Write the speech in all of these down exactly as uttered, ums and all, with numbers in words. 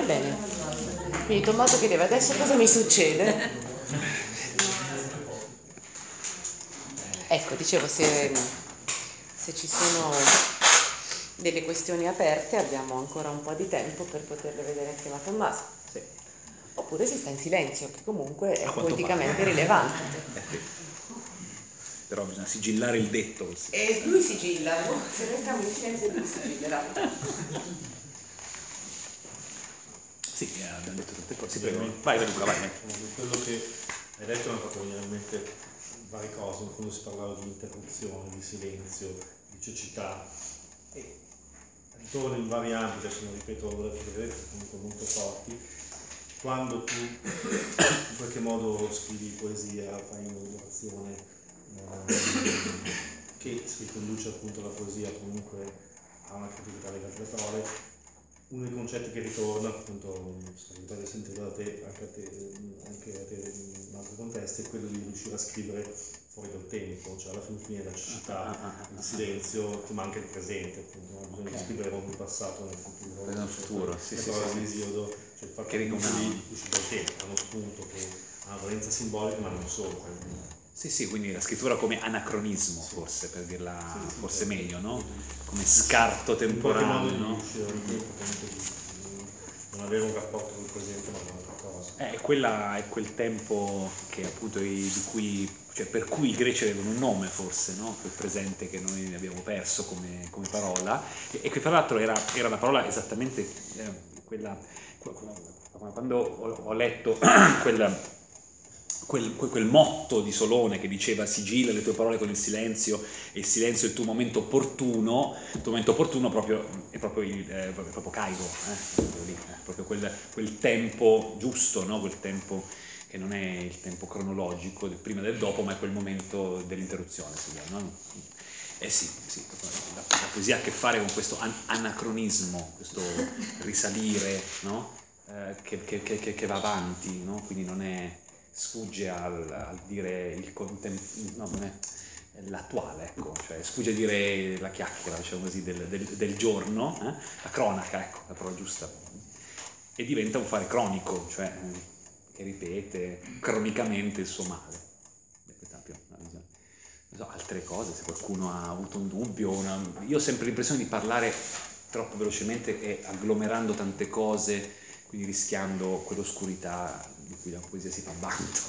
bene. Quindi Tommaso chiedeva adesso cosa mi succede? Ecco, dicevo, se, se ci sono delle questioni aperte abbiamo ancora un po' di tempo per poterle vedere insieme a Tommaso. Sì. Oppure si sta in silenzio, che comunque è A quanto politicamente pare. rilevante. Eh sì. Però bisogna sigillare il detto così. E lui sigilla, se restiamo in silenzio lui sigillerà. Sì, abbiamo detto tante cose. Sì, prego. Vai, vai Luca, vai. vai. Quello che hai detto mi ha fatto venire in mente varie cose, quando si parlava di interruzione, di silenzio, di cecità, e ritorno in vari ambiti, adesso non ripeto le vedete comunque molto forti. Quando tu in qualche modo scrivi poesia, fai un'elaborazione eh, che si riconduce appunto alla poesia comunque a una criticità legata alle parole, uno dei concetti che ritorna, appunto, se sentito da te, anche a te, anche a te in altri contesti, è quello di riuscire a scrivere fuori dal tempo, cioè alla fin fine la cecità, il silenzio, ti manca il presente, appunto, no? Bisogna okay. scrivere nel passato, nel futuro. Nel futuro, sì, sì, sì, sì. Esiodo, cioè il fatto che di uscire dal tempo, è uno spunto che ha una valenza simbolica, ma non solo. Sì, sì, quindi la scrittura come anacronismo, sì. forse, per dirla sì, sì, forse sì, meglio, sì. no? Come scarto temporale, no? Non avere un rapporto con il presente, ma con un'altra cosa. Eh, quella è quel tempo che appunto di cui, cioè per cui i greci avevano un nome forse, no? Quel presente che noi abbiamo perso come, come parola, e, e che tra l'altro era, era la parola esattamente eh, quella, quando ho, ho letto quella Quel, quel motto di Solone che diceva sigilla le tue parole con il silenzio e il silenzio è il tuo momento opportuno, il tuo momento opportuno proprio, è proprio, il, è proprio Cairo, eh? proprio, lì, eh? proprio quel, quel tempo giusto, no? Quel tempo che non è il tempo cronologico del prima e del dopo, ma è quel momento dell'interruzione, si vuole, no? Eh sì, sì, la, la poesia ha a che fare con questo an- anacronismo, questo risalire, no? eh, che, che, che, che va avanti, no? Quindi non è... sfugge al, al dire il contempo, no, non è, è l'attuale, ecco, cioè sfugge a dire la chiacchiera, diciamo così, del, del, del giorno, eh? La cronaca, ecco, la parola giusta, e diventa un fare cronico, cioè che ripete cronicamente il suo male. Beh, questa è più una visione. Non so, altre cose, se qualcuno ha avuto un dubbio, una... io ho sempre l'impressione di parlare troppo velocemente e agglomerando tante cose, quindi rischiando quell'oscurità di cui la poesia si fa vanto.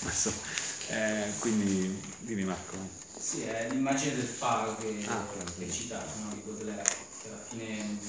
eh, quindi dimmi Marco. Sì, è l'immagine del faro che ah, hai citato, no? Di Baudelaire, che alla fine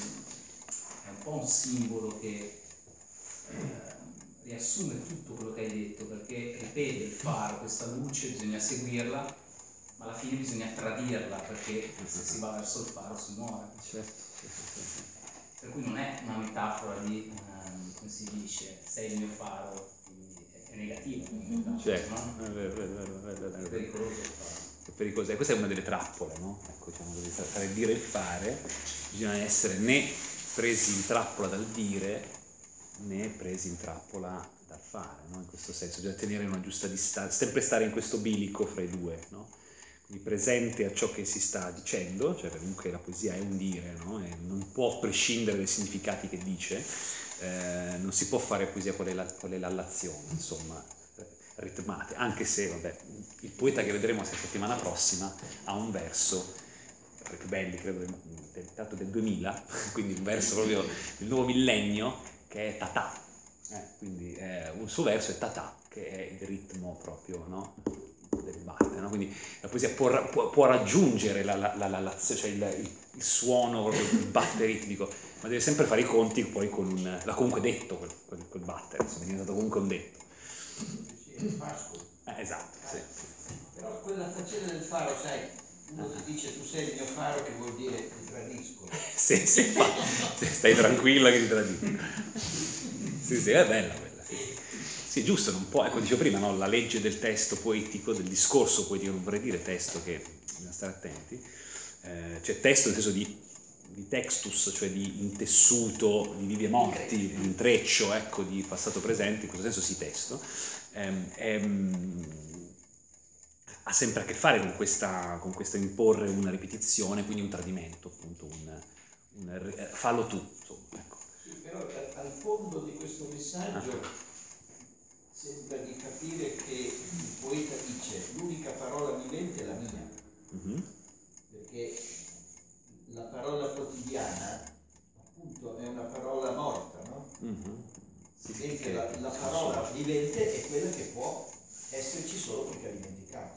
è un po' un simbolo che eh, riassume tutto quello che hai detto, perché ripete il faro, questa luce, bisogna seguirla, ma alla fine bisogna tradirla, perché se si va verso il faro si muore. Certo, certo, certo. Per cui non è una metafora di, um, come si dice, sei il mio faro, quindi è negativo. Certo, no? è vero, è vero, è vero, è vero. È pericoloso il faro. È pericoloso. E questa è una delle trappole, no? Ecco, diciamo così, tra il dire e il fare, bisogna essere né presi in trappola dal dire, né presi in trappola dal fare, no? In questo senso, bisogna tenere una giusta distanza, sempre stare in questo bilico fra i due, no? Presente a ciò che si sta dicendo, cioè comunque la poesia è un dire, no? E non può prescindere dai significati che dice, eh, non si può fare poesia con le, con le lallazioni, insomma, ritmate, anche se, vabbè, il poeta che vedremo la settimana prossima ha un verso, tra i più belli, credo, del, del, del, del duemila, quindi un verso proprio del nuovo millennio, che è Tatà, eh, quindi eh, un suo verso è Tatà, che è il ritmo proprio, no? Del batte, no? Quindi la poesia può, può, può raggiungere la, la, la, la, la, cioè il, il, il suono, il batte ritmico, ma deve sempre fare i conti poi con un, l'ha comunque detto quel, quel, quel battere, insomma, è diventato comunque un detto. Eh, esatto, sì, sì. Però quella faccenda del faro, sai, uno ti dice tu sei il mio faro, che vuol dire ti tradisco. Sì, sì, fa, stai tranquilla che ti tradisco. Sì, sì, è bella quella. Sì, giusto, non può, ecco, dicevo prima, no? La legge del testo poetico, del discorso poetico, non vorrei dire testo, che bisogna stare attenti, eh, cioè testo nel senso di, di textus, cioè di intessuto, di vivi e morti, di intreccio, ecco, di passato presente, in questo senso sì, testo, ehm, ehm, ha sempre a che fare con questa, con questa imporre una ripetizione, quindi un tradimento, appunto, un, un fallo tu, insomma, ecco. Sì, però al fondo di questo messaggio sembra di capire che il poeta dice l'unica parola vivente è la mia, mm-hmm. perché la parola quotidiana appunto è una parola morta, no? Mm-hmm. Sì, sì, Mentre la, la parola vivente è quella che può esserci solo perché ha dimenticato,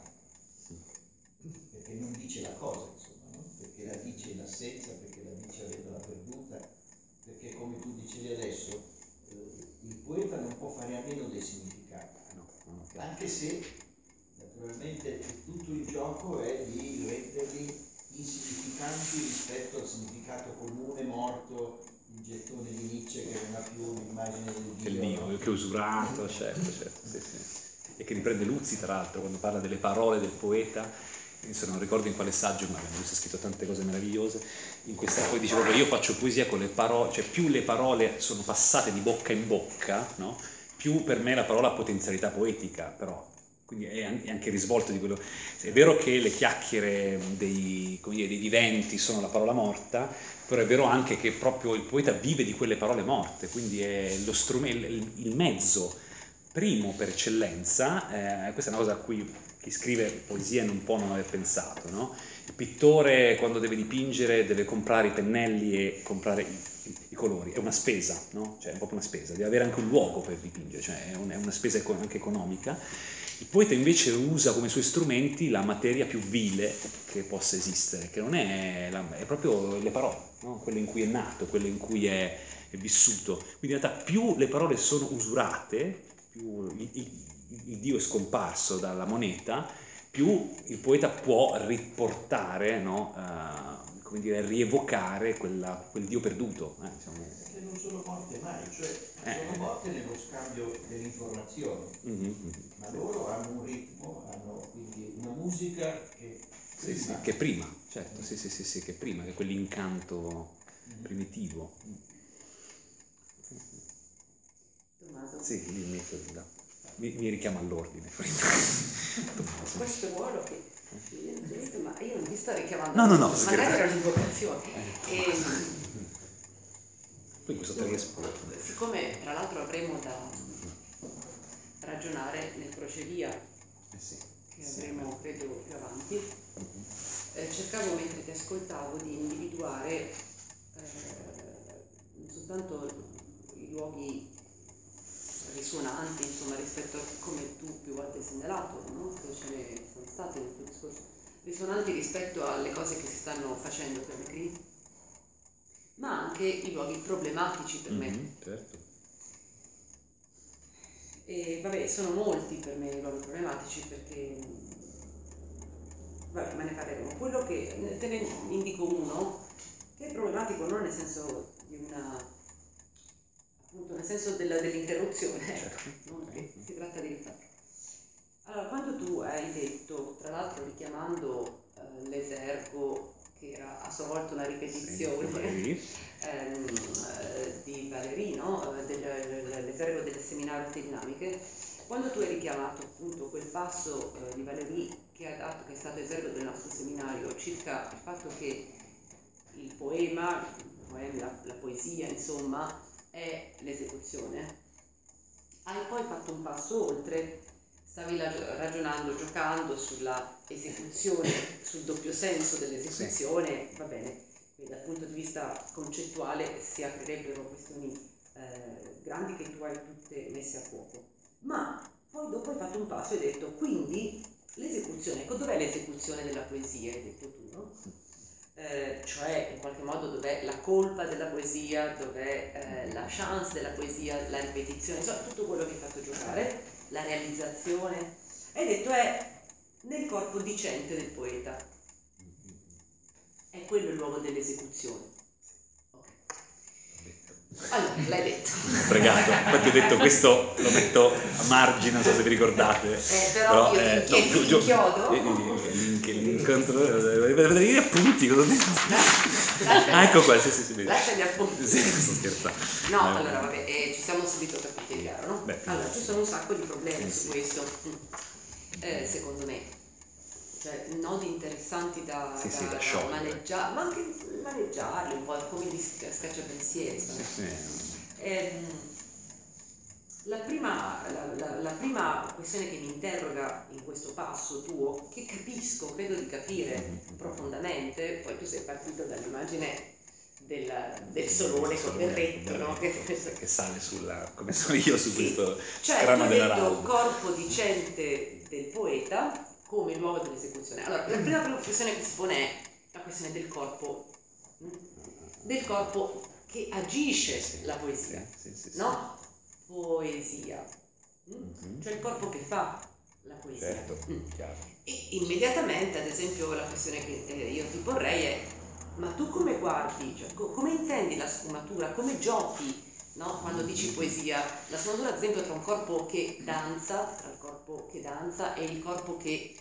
perché non dice la cosa, insomma, no? Perché la dice in assenza, perché la dice avendola perduta, perché come tu dicevi adesso, eh, il poeta non può fare a meno dei significati, no, no, okay. Anche se naturalmente tutto il gioco è di renderli insignificanti rispetto al significato comune, morto, il gettone di Nietzsche che non ha più l'immagine del Dio. Che il Dio, no? che è usurato, certo, certo, sì, sì. E che riprende Luzzi, tra l'altro, quando parla delle parole del poeta, adesso non ricordo in quale saggio, ma Luzzi ha scritto tante cose meravigliose, in questa poi dice proprio io faccio poesia con le parole, cioè più le parole sono passate di bocca in bocca, no? Più per me la parola ha potenzialità poetica, però. Quindi è anche il risvolto di quello. È vero che le chiacchiere dei, come dire, dei viventi sono la parola morta, però è vero anche che proprio il poeta vive di quelle parole morte, quindi è lo strumento, il mezzo primo per eccellenza. Eh, questa è una cosa a cui chi scrive poesia non può non aver pensato, no? Il pittore quando deve dipingere deve comprare i pennelli e comprare i, i, i colori, è una spesa, no? Cioè è proprio una spesa, deve avere anche un luogo per dipingere, cioè è, un, è una spesa anche economica. Il poeta invece usa come suoi strumenti la materia più vile che possa esistere, che non è, la, è proprio le parole, no? Quelle in cui è nato, quelle in cui è, è vissuto. Quindi in realtà più le parole sono usurate, più il, il, il Dio è scomparso dalla moneta, più il poeta può riportare, no? uh, come dire, rievocare quella, quel Dio perduto. Eh, diciamo. Che non sono morte mai, cioè Eh. sono morte nello scambio dell'informazione, Mm-hmm. ma loro hanno un ritmo, hanno quindi una musica che Sì, prima, sì, che prima, certo, sì, sì, sì, sì, che prima, che quell'incanto primitivo. Tommaso, Sì, mi, mi, mi richiama all'ordine. Tommaso. questo ruolo che mi viene detto, ma io non ti sto richiamando, No, no, no, magari scherzo. era un'invocazione. E, Poi questo tedesco. siccome tra l'altro avremo da ragionare nel crocevia, Eh sì. che avremo credo più avanti, eh, cercavo mentre ti ascoltavo di individuare eh, non soltanto i luoghi risuonanti, insomma, rispetto a come tu più volte hai segnalato, no? Che ce ne sono state nel tuo discorso, risonanti rispetto alle cose che si stanno facendo per le crisi, ma anche i luoghi problematici per me. Mm-hmm, certo. E vabbè, sono molti per me i luoghi problematici perché, vabbè, me ne parleremo. Quello che, te ne indico uno, che è problematico non nel senso di una, appunto nel senso della, dell'interruzione, Certo. non che si tratta di rifare. Allora, quando tu hai detto, tra l'altro richiamando eh, l'Esergo, che era a sua volta una ripetizione, Sì, ehm, eh, di Valéry, no? L'Esergo delle seminarie dinamiche, quando tu hai richiamato appunto quel passo eh, di Valéry che ha dato, che è stato esergo del nostro seminario, circa il fatto che il poema, il poema la, la poesia, insomma, è l'esecuzione, hai poi fatto un passo oltre. Stavi ragionando, giocando sulla esecuzione, sul doppio senso dell'esecuzione, sì. Va bene, quindi dal punto di vista concettuale si aprirebbero questioni eh, grandi che tu hai tutte messe a fuoco. Ma poi dopo hai fatto un passo e hai detto, quindi l'esecuzione, ecco dov'è l'esecuzione della poesia, hai detto tu, no? Eh, cioè in qualche modo dov'è la colpa della poesia, dov'è eh, la chance della poesia, la ripetizione, insomma tutto quello che hai fatto giocare, la realizzazione, hai detto è nel corpo dicente del poeta, è quello il luogo dell'esecuzione. Okay. Allora, l'hai detto. Fregato, infatti ho detto questo lo metto a margine, non so se vi ricordate. Eh, però, però io eh, ti no, gio, chiodo. L'incontro, vedete gli appunti, cosa ho detto? Ah, ecco qua, sì, sì, sì. Lascia gli appunti. Sì, sto scherzando. No, no, allora vabbè, eh, ci siamo subito capiti, chiaro, no? Beh, allora, ci sono un sacco di problemi sì, su questo, eh, secondo me. Cioè, nodi interessanti da, sì, da, sì, da, da maneggiare, ma anche maneggiarli un po' come di scacciapensieri. Sì, sì. ehm, la, prima, la, la, la prima questione che mi interroga in questo passo tuo, che capisco, credo di capire profondamente, poi tu sei partito dall'immagine del, del solone col berretto, no? che, che sale sulla, come sono io su sì. questo Cioè, scranno tu della hai detto rauda. corpo dicente del poeta come luogo dell'esecuzione. Allora, la prima questione che si pone è la questione del corpo, del corpo che agisce la poesia, Sì, sì, sì. no? Poesia, Mhm. cioè il corpo che fa la poesia. Certo, Mm. chiaro. E immediatamente, ad esempio, la questione che eh, io ti porrei è: ma tu come guardi, cioè, co- come intendi la sfumatura, come giochi, no? Quando dici poesia, la sfumatura ad esempio tra un corpo che danza, tra il corpo che danza e il corpo che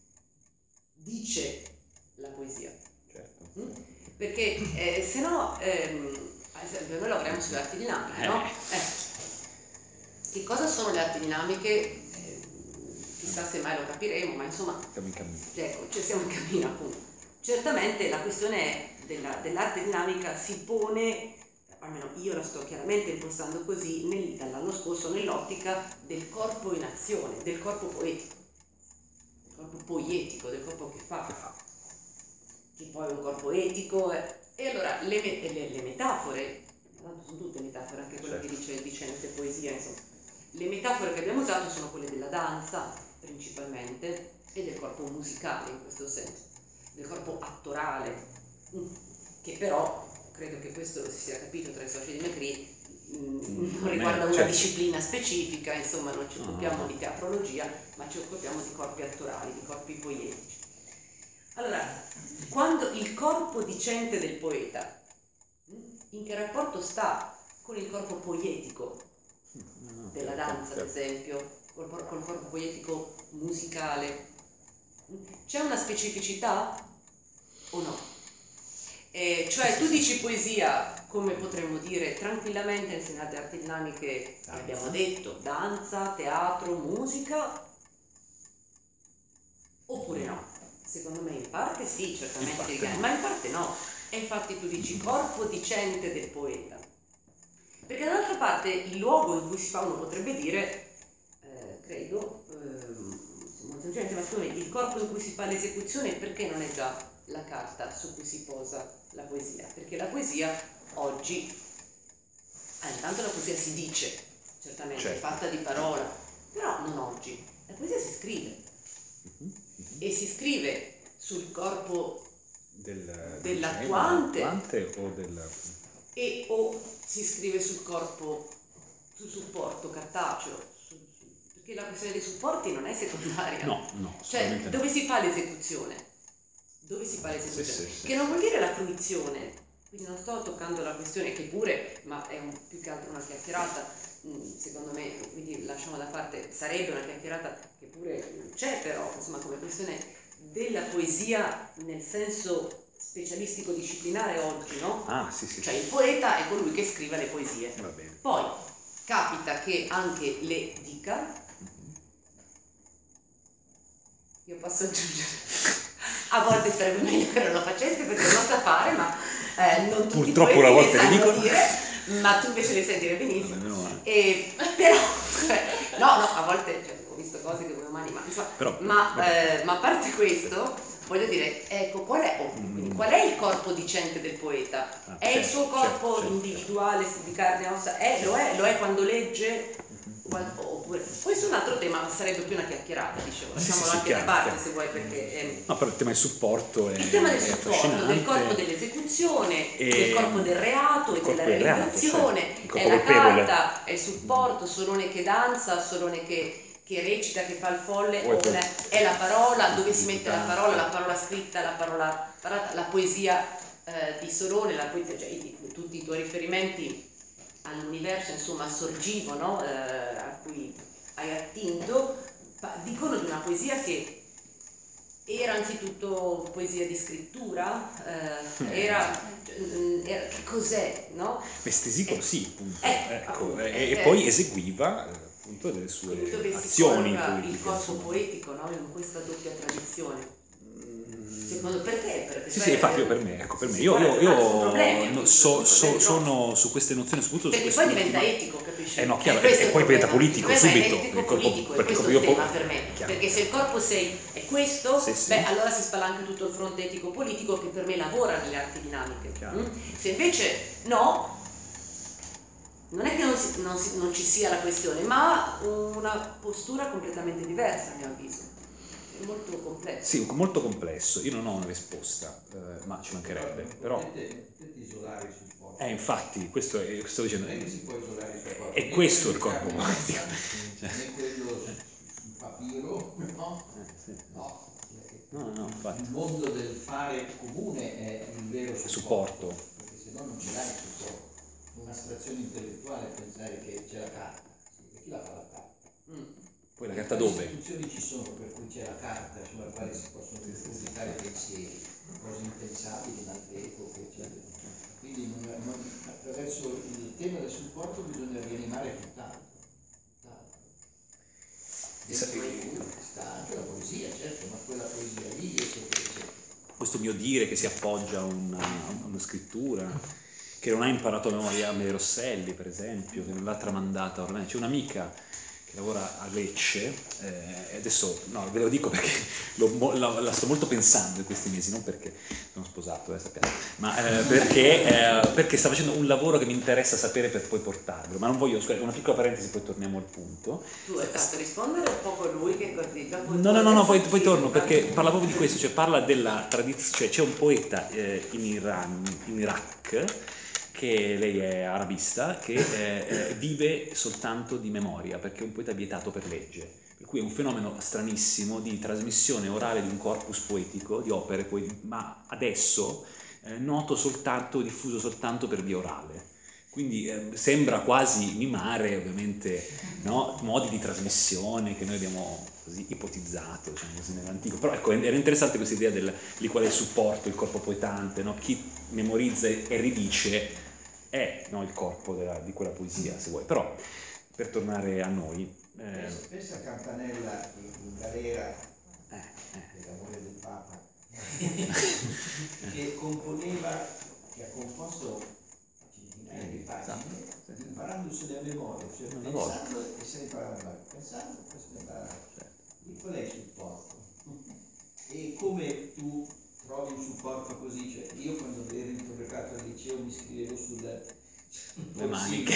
dice la poesia. Certo. Mm? Perché eh, se no, ehm, ad esempio, noi lavoriamo sulle arti dinamiche, no? Eh. Che cosa sono le arti dinamiche? Eh, chissà se mai lo capiremo, ma insomma, Siamo in cammino. ecco, cioè siamo in cammino appunto. Certamente la questione della, dell'arte dinamica si pone, almeno io la sto chiaramente impostando così, nel, dall'anno scorso, nell'ottica del corpo in azione, del corpo poetico, del corpo poietico, del corpo che fa, che fa, che poi è un corpo etico. eh. E allora le, le, le metafore, tanto sono tutte metafore, anche quello che dice dicente poesia, insomma, le metafore che abbiamo usato sono quelle della danza principalmente e del corpo musicale in questo senso, del corpo attorale, che però credo che questo si sia capito tra i soci di Macri, mh, non riguarda una certo. disciplina specifica, insomma non ci occupiamo Ah. di teatrologia, ma ci occupiamo di corpi attorali, di corpi poetici. Allora, quando il corpo dicente del poeta, mh, in che rapporto sta con il corpo poetico della danza, ad esempio, col, col corpo poetico musicale? C'è una specificità o no? Eh, cioè tu dici poesia, come potremmo dire tranquillamente insegnate arti dinamiche, Danza. abbiamo detto danza, teatro, musica, oppure no? Secondo me in parte sì, certamente, In parte no. ma in parte no. E infatti tu dici corpo dicente del poeta, perché dall'altra parte il luogo in cui si fa, uno potrebbe dire, eh, credo, ehm, molto semplicemente, ma secondo me il corpo in cui si fa l'esecuzione, perché non è già la carta su cui si posa la poesia? Perché la poesia oggi, ah, intanto la poesia si dice, certamente, Certo. è fatta di parola, però non oggi, la poesia si scrive, Mhm. e si scrive sul corpo Del, dell'attuante. dell'attuante o del... e o si scrive sul corpo, sul supporto cartaceo, su- su- perché la questione dei supporti non è secondaria. No, no, Cioè, assolutamente no. dove si fa l'esecuzione? Dove si fa l'esecuzione? Sì, sì, sì. Che non vuol dire la fruizione, quindi non sto toccando la questione, che pure, ma è un, più che altro una chiacchierata, mh, secondo me, quindi lasciamo da parte, sarebbe una chiacchierata che pure c'è, però, insomma, come questione della poesia nel senso specialistico disciplinare oggi, no? Ah, sì, sì. Cioè il poeta è colui che scrive le poesie. Va bene. Poi capita che anche le dica. Io posso aggiungere. A volte sarebbe meglio che non lo faceste perché non lo sa fare, ma eh, non tutti i Purtroppo poeti una volta le le sanno dicono. dire, ma tu invece le sai dire benissimo. Meno male. E, però, no, no, a volte cioè, ho visto cose che voi umani, ma insomma, Però, ma, vabbè. eh, ma a parte questo, voglio dire, ecco, qual è, oh, quindi, qual è il corpo dicente del poeta? Ah, È il certo, suo corpo certo, certo. individuale, di carne e ossa? È, lo è, lo è quando legge? Qual- oppure, questo è un altro tema, sarebbe più una chiacchierata, dicevo, Sì, lasciamolo sì, sì, anche da chiaro, parte chiaro. se vuoi, perché è, No, però il tema del supporto è il tema del è supporto, affascinante. del corpo dell'esecuzione, E- del corpo del reato e il corpo della del reato, realizzazione, certo. Il è corpo la colpevole. carta, è il supporto, Solone che danza, Solone che, che recita, che fa il folle, O è o quel- è, è la parola, dove si mette la Tanto. parola, la parola scritta, la parola parlata, la poesia eh, di Solone, la poesia, cioè, i- tutti i tuoi riferimenti all'universo, insomma, sorgivo, no? eh, a cui hai attinto, pa- dicono di una poesia che era anzitutto poesia di scrittura, eh, era, mm, era- che cos'è, no? Mestesico, sì, appunto. Eh, Ecco, appunto, e, eh, e poi eseguiva eh, appunto delle sue Dove si azioni colloca il politiche, corpo insomma. poetico, no? In questa doppia tradizione. Mm, Secondo perché? Perché Sì, cioè, sì, infatti io per me, ecco, per me, si io, guarda, io, ma sono io problemi, no, appunto, so- sono so- problemi sono su queste nozioni, soprattutto su perché questo poi diventa ultimo- etico, capisci? Eh no, chiaro, questo e è il poi diventa problema. politico Il problema subito, è etico il corpo- politico, e perché questo è io il po- tema per me, chiaro. perché se il corpo sei è questo, Sì, sì. beh allora si spalanca tutto il fronte etico politico che per me lavora nelle arti dinamiche. Chiaro. Mm? Se invece no, non è che non, si- non si- non ci sia la questione, ma una postura completamente diversa a mio avviso. È molto complesso. Sì, molto complesso, io non ho una risposta, eh, ma ci mancherebbe, però... Potete, potete isolare il supporto. Eh, infatti, questo è, sto dicendo, Non è che si può isolare il supporto. è questo il corpo Né politico. né quello sul papiro, no? Eh, sì. No. No, no, infatti. Il mondo del fare comune è il vero supporto, Supporto. perché se no non ce l'hai il supporto. Un'astrazione intellettuale è pensare che c'è la carta, sì, e chi la fa la carta? Mm. Poi la carta Quali dove? istituzioni ci sono per cui c'è la carta sulla quale si possono depositare pensieri, cose impensabili in altre epoche, eccetera. Quindi non, non, attraverso il tema del supporto bisogna rianimare tutt'altro. tutt'altro. Dentro cui sta anche la poesia, certo, ma quella poesia lì, eccetera, eccetera. Questo mio dire che si appoggia a una, a una scrittura, che non ha imparato a memoria Amelie Rosselli, per esempio, che non l'ha tramandata ormai. C'è un'amica che lavora a Lecce, eh, e adesso, no, ve lo dico perché lo, la, la sto molto pensando in questi mesi, non perché sono sposato, eh, sappiate, ma eh, perché, eh, perché sta facendo un lavoro che mi interessa sapere per poi portarlo, ma non voglio, scusate, una piccola parentesi, poi torniamo al punto. Tu hai fatto rispondere un po' lui che così? Dopo No, no, no, no, poi, poi torno perché parla proprio di questo, cioè parla della tradizione, cioè c'è un poeta eh, in Iran, in Iraq, che lei è arabista, che eh, eh, vive soltanto di memoria, perché è un poeta vietato per legge, per cui è un fenomeno stranissimo di trasmissione orale di un corpus poetico, di opere, ma adesso eh, noto soltanto, diffuso soltanto per via orale. Quindi eh, sembra quasi mimare ovviamente, no, modi di trasmissione che noi abbiamo così ipotizzato, diciamo così, nell'antico. Però ecco, era interessante questa idea del, di quale è il supporto, il corpo poetante, no? Chi memorizza e ridice è, no, il corpo della, di quella poesia, se vuoi. Però, per tornare a noi... Eh, Pensa, pensa a Campanella in, in galera, eh, eh. dell'amore del Papa, che componeva, che ha composto centinaia di pagine, imparandosi a memoria, cioè Una volta. pensando e se ne imparava, pensando e se ne imparava. E qual è il supporto? E come tu trovi un supporto così? Cioè, io quando ero introvertato al liceo mi scrivevo sulle Le maniche.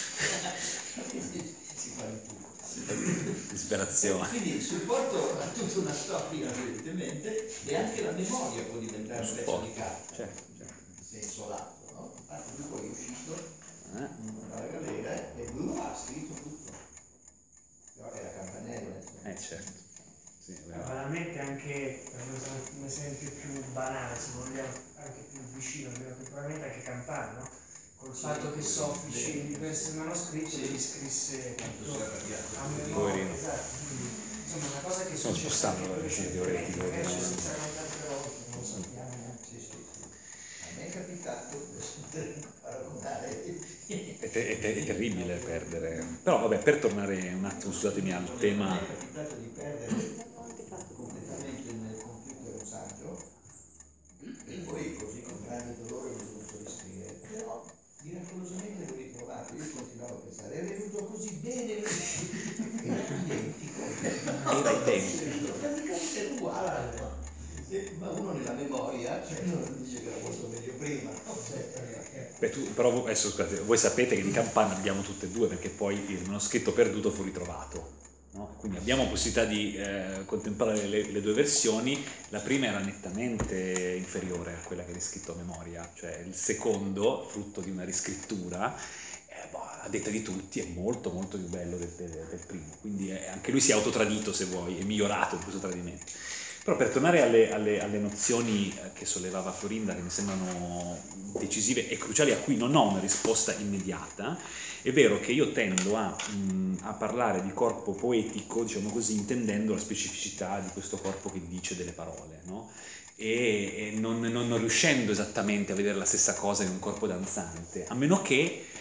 si fa di tutto. Disperazione. Quindi il supporto ha tutta una storia evidentemente e anche la memoria può diventare un pezzo di carta, Certo, certo. in senso lato, no? Infatti lui poi è uscito Eh? dalla galera e lui ha scritto tutto. Però era Campanella. insomma. Eh, certo. Sì, è vero. Banalmente anche per un un esempio più banale, se vogliamo, anche più vicino, almeno temporalmente anche Campana, no? Col fatto che Soffici diversi manoscritti li scrisse a memoria, Poverino. esatto, quindi insomma una cosa che è Sono successa spostato anche dalle recentemente, teoretiche, magari no? ci sono state tante volte, non lo sappiamo. eh. Sì, sì, sì. A me è capitato per paragonare. È, te- è te- è terribile perdere. Però vabbè, per tornare un attimo, scusatemi, al A me tema... è capitato di perdere completamente nel computer un saggio e poi così con grande dolore l'ho dovuto riscrivere. Però miracolosamente l'ho ritrovato. Io continuavo a pensare, è venuto così bene, era identico. Era identico. Praticamente era uguale. no? E- Ma uno nella memoria cioè, non dice che era molto meglio prima. no? Cioè, Beh, tu, però adesso scusate, voi sapete che di Campana abbiamo tutte e due perché poi il manoscritto perduto fu ritrovato, no? Quindi abbiamo possibilità di eh, contemplare le, le due versioni. La prima era nettamente inferiore a quella che è riscritto a memoria, cioè il secondo, frutto di una riscrittura, eh, boh, a detta di tutti è molto molto più bello del, del, del primo, quindi eh, anche lui si è autotradito, se vuoi, è migliorato in questo tradimento. Però per tornare alle, alle, alle nozioni che sollevava Florinda, che mi sembrano decisive e cruciali, a cui non ho una risposta immediata, è vero che io tendo a, mh, a parlare di corpo poetico, diciamo così, intendendo la specificità di questo corpo che dice delle parole, no? E, e non, non, non riuscendo esattamente a vedere la stessa cosa in un corpo danzante, a meno che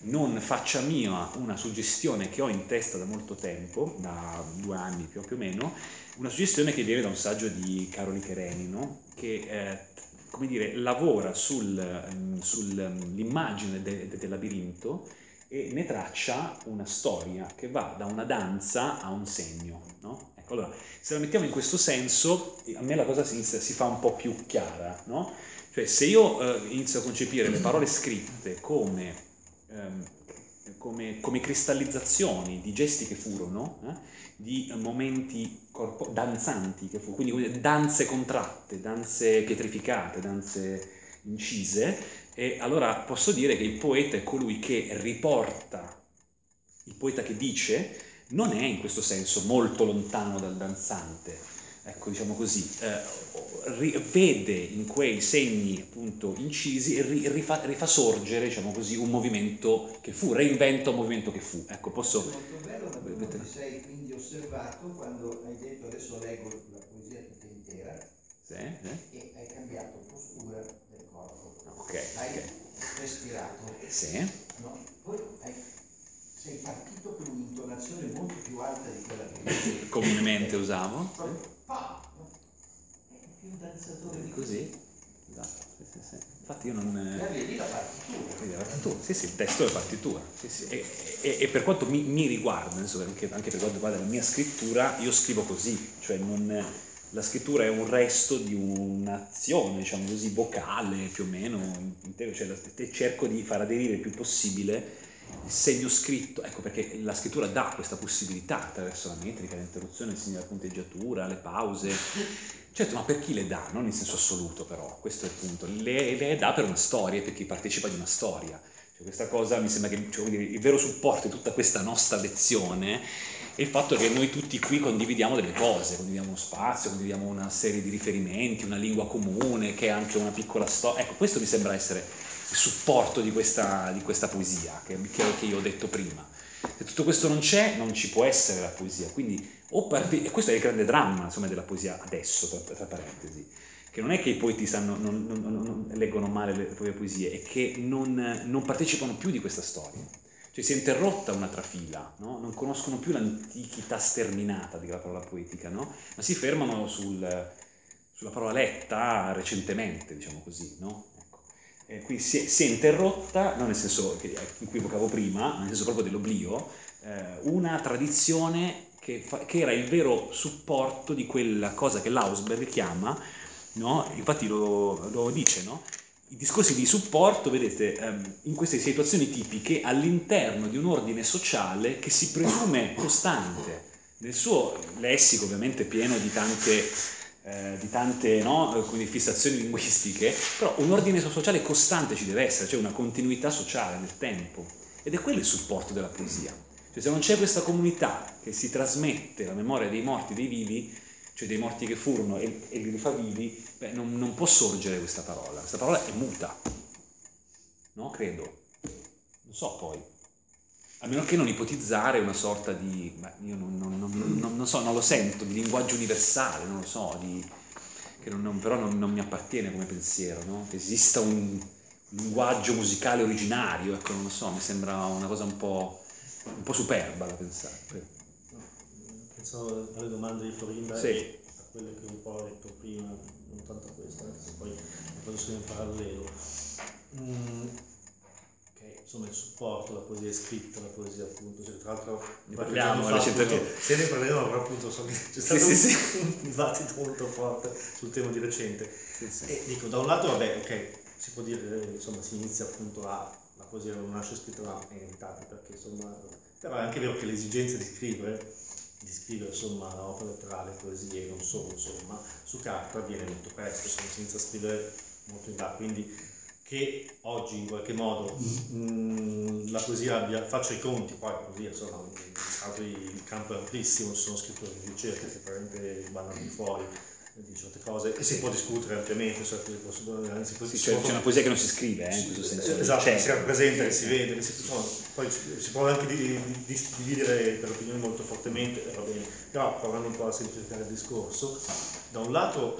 non faccia mia una suggestione che ho in testa da molto tempo, da due anni più o meno, una suggestione che viene da un saggio di Caroli Chereni, no? Che eh, come dire, lavora sul, sull'immagine de, de, del labirinto e ne traccia una storia che va da una danza a un segno, no? Ecco, allora, se la mettiamo in questo senso, a me la cosa si, si fa un po' più chiara, no? Cioè, se io eh, inizio a concepire le parole scritte come, ehm, come, come cristallizzazioni di gesti che furono, eh, di momenti corpo- danzanti che furono, quindi danze contratte, danze pietrificate, danze incise, e allora posso dire che il poeta è colui che riporta, il poeta che dice, non è in questo senso molto lontano dal danzante, ecco, diciamo così, eh, vede in quei segni appunto incisi e ri, rifà, rifà sorgere, diciamo così, un movimento che fu, reinventa un movimento che fu. Ecco, posso... È molto bello, ma tu non ti sei quindi osservato quando hai detto adesso leggo la poesia tutta intera, sì, sì. E hai cambiato postura del corpo. Ok. Hai okay. respirato. Sì. No? Poi hai, sei partito con un'intonazione molto più alta di quella che comunemente usavo. Proprio, pa, no? È più un danzatore di così. Esatto, sì, sì, sì. Infatti io non... La vedi la partitura. Vedi la partitura, sì, sì, il testo è la partitura. Sì, sì. E, e, e per quanto mi, mi riguarda, adesso anche, anche per quanto riguarda la mia scrittura, io scrivo così, cioè non... La scrittura è un resto di un'azione, diciamo così, vocale più o meno, intero, cioè cerco di far aderire il più possibile il segno scritto, ecco perché la scrittura dà questa possibilità attraverso la metrica, l'interruzione, il segno della punteggiatura, le pause. Certo, ma per chi le dà? Non in senso assoluto però, questo è il punto. Le, le dà per una storia, per chi partecipa di una storia. Cioè, questa cosa mi sembra che cioè, il vero supporto di tutta questa nostra lezione è il fatto che noi tutti qui condividiamo delle cose, condividiamo uno spazio, condividiamo una serie di riferimenti, una lingua comune, che è anche una piccola storia. Ecco, questo mi sembra essere il supporto di questa, di questa poesia, che, che io ho detto prima. Se tutto questo non c'è, non ci può essere la poesia. Quindi, o parte, e questo è il grande dramma, insomma, della poesia adesso, tra, tra parentesi, che non è che i poeti sanno, non, non, non, non leggono male le proprie poesie, è che non, non partecipano più di questa storia. Cioè si è interrotta una trafila, no? Non conoscono più l'antichità sterminata della parola poetica, no? Ma si fermano sul, sulla parola letta recentemente, diciamo così, no? Ecco. Eh, quindi si è, si è interrotta, non nel senso che equivocavo prima, ma nel senso proprio dell'oblio, eh, una tradizione che, fa, che era il vero supporto di quella cosa che l'Ausberg chiama, no? Infatti lo, lo dice, no? I discorsi di supporto, vedete, ehm, in queste situazioni tipiche all'interno di un ordine sociale che si presume costante, nel suo lessico ovviamente pieno di tante, eh, di tante no, quindi fissazioni linguistiche, però un ordine sociale costante ci deve essere, cioè una continuità sociale nel tempo, ed è quello il supporto della poesia. Cioè se non c'è questa comunità che si trasmette la memoria dei morti e dei vivi, cioè dei morti che furono e, e li rifà vivi, beh, non, non può sorgere questa parola. Questa parola è muta, no? Credo. Non so poi. A meno che non ipotizzare una sorta di, beh, io non, non, non, non, non so, non lo sento, di linguaggio universale, non lo so, di, che non, non, però non, non mi appartiene come pensiero, no? Che esista un linguaggio musicale originario, ecco, non lo so, mi sembra una cosa un po', un po' superba da pensare. Pensavo alle domande di Florinda sì. E a quelle che un po' ho detto prima, non tanto a questa, anche se poi le sono in parallelo. Mm, che insomma il supporto, la poesia scritta, la poesia appunto, cioè, tra l'altro ne parliamo recentemente. Se ne parleremo, però appunto so che c'è stato sì, un, sì, sì. un dibattito molto forte sul tema di recente. Sì, sì. E dico, da un lato vabbè, ok, si può dire, insomma, si inizia appunto a la poesia non nasce scritta, ma è inevitabile, perché insomma, però è anche vero che l'esigenza di scrivere di scrivere insomma opera letterale, poesie, non solo, insomma, su carta avviene molto presto, insomma, si inizia a scrivere molto in là, quindi che oggi in qualche modo mh, la poesia abbia, faccia i conti, poi così, insomma, il campo è amplissimo, ci sono scrittori di ricerca che probabilmente vanno di fuori di certe cose e si può discutere ampiamente, cioè, si può, si può, sì, si cioè, può, c'è una poesia che non si scrive, eh, in questo senso. Esatto, c'è. si rappresenta, che si vede, che si, insomma, poi si può anche di, di, di, dividere per opinioni molto fortemente, va bene. Però provando un po' a semplificare il discorso, da un lato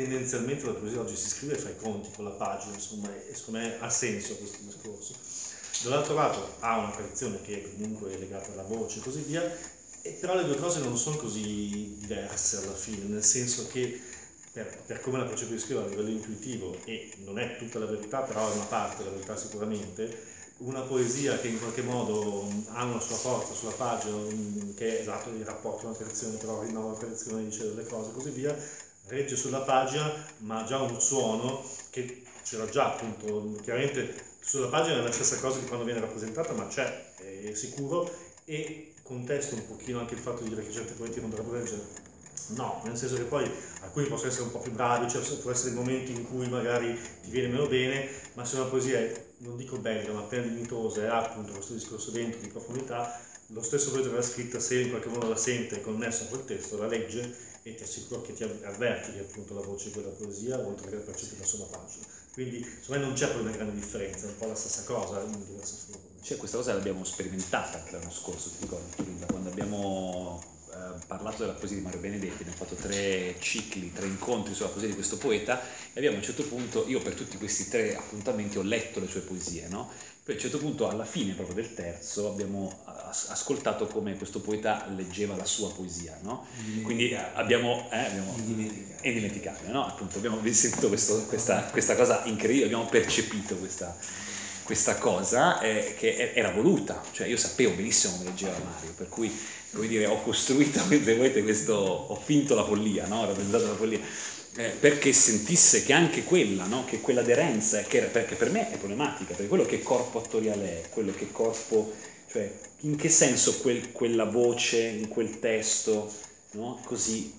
tendenzialmente la poesia oggi si scrive e fa i conti con la pagina, insomma, e secondo me ha senso questo discorso. Dall'altro lato ha una tradizione che comunque è legata alla voce e così via, e però le due cose non sono così diverse alla fine, nel senso che per, per come la percepisco io a livello intuitivo, e non è tutta la verità, però è una parte della verità sicuramente, una poesia che in qualche modo ha una sua forza sulla pagina, che è esatto il rapporto, una tradizione però rinnova la tradizione, dice delle cose e così via, regge sulla pagina, ma ha già un suono che c'era già appunto, chiaramente sulla pagina è la stessa cosa di quando viene rappresentata, ma c'è, è sicuro, e contesto un pochino anche il fatto di dire che certi poeti non dovrebbero leggere. No, nel senso che poi alcuni possono essere un po' più bravi, cioè possono essere dei momenti in cui magari ti viene meno bene, ma se una poesia è, non dico bella, ma appena dignitosa e ha appunto questo discorso dentro di profondità, lo stesso poeta che l'ha scritta, se in qualche modo la sente connessa a quel testo, la legge e ti assicuro che ti avverti che appunto la voce di quella poesia, oltre che percepita sulla pagina. Quindi secondo me non c'è poi una grande differenza, è un po' la stessa cosa in diverse forme. Cioè, questa cosa l'abbiamo sperimentata anche l'anno scorso, ti ricordi Turinda, quando abbiamo eh, parlato della poesia di Mario Benedetti, abbiamo fatto tre cicli, tre incontri sulla poesia di questo poeta e abbiamo a un certo punto, io per tutti questi tre appuntamenti ho letto le sue poesie, no? Poi a un certo punto, alla fine proprio del terzo, abbiamo as- ascoltato come questo poeta leggeva la sua poesia, no? Quindi abbiamo... Eh, abbiamo è indimenticabile, no? Appunto, abbiamo sentito questo, questa, questa cosa incredibile, abbiamo percepito questa, questa cosa eh, che era voluta, cioè io sapevo benissimo come leggeva Mario, per cui, come dire, ho costruito, se volete, questo, ho finto la follia, no? Ho rappresentato la follia. Eh, perché sentisse che anche quella, no? Che quell'aderenza, che era, perché per me è problematica, perché quello che corpo attoriale è, quello che corpo, cioè in che senso quel, quella voce in quel testo, no? Così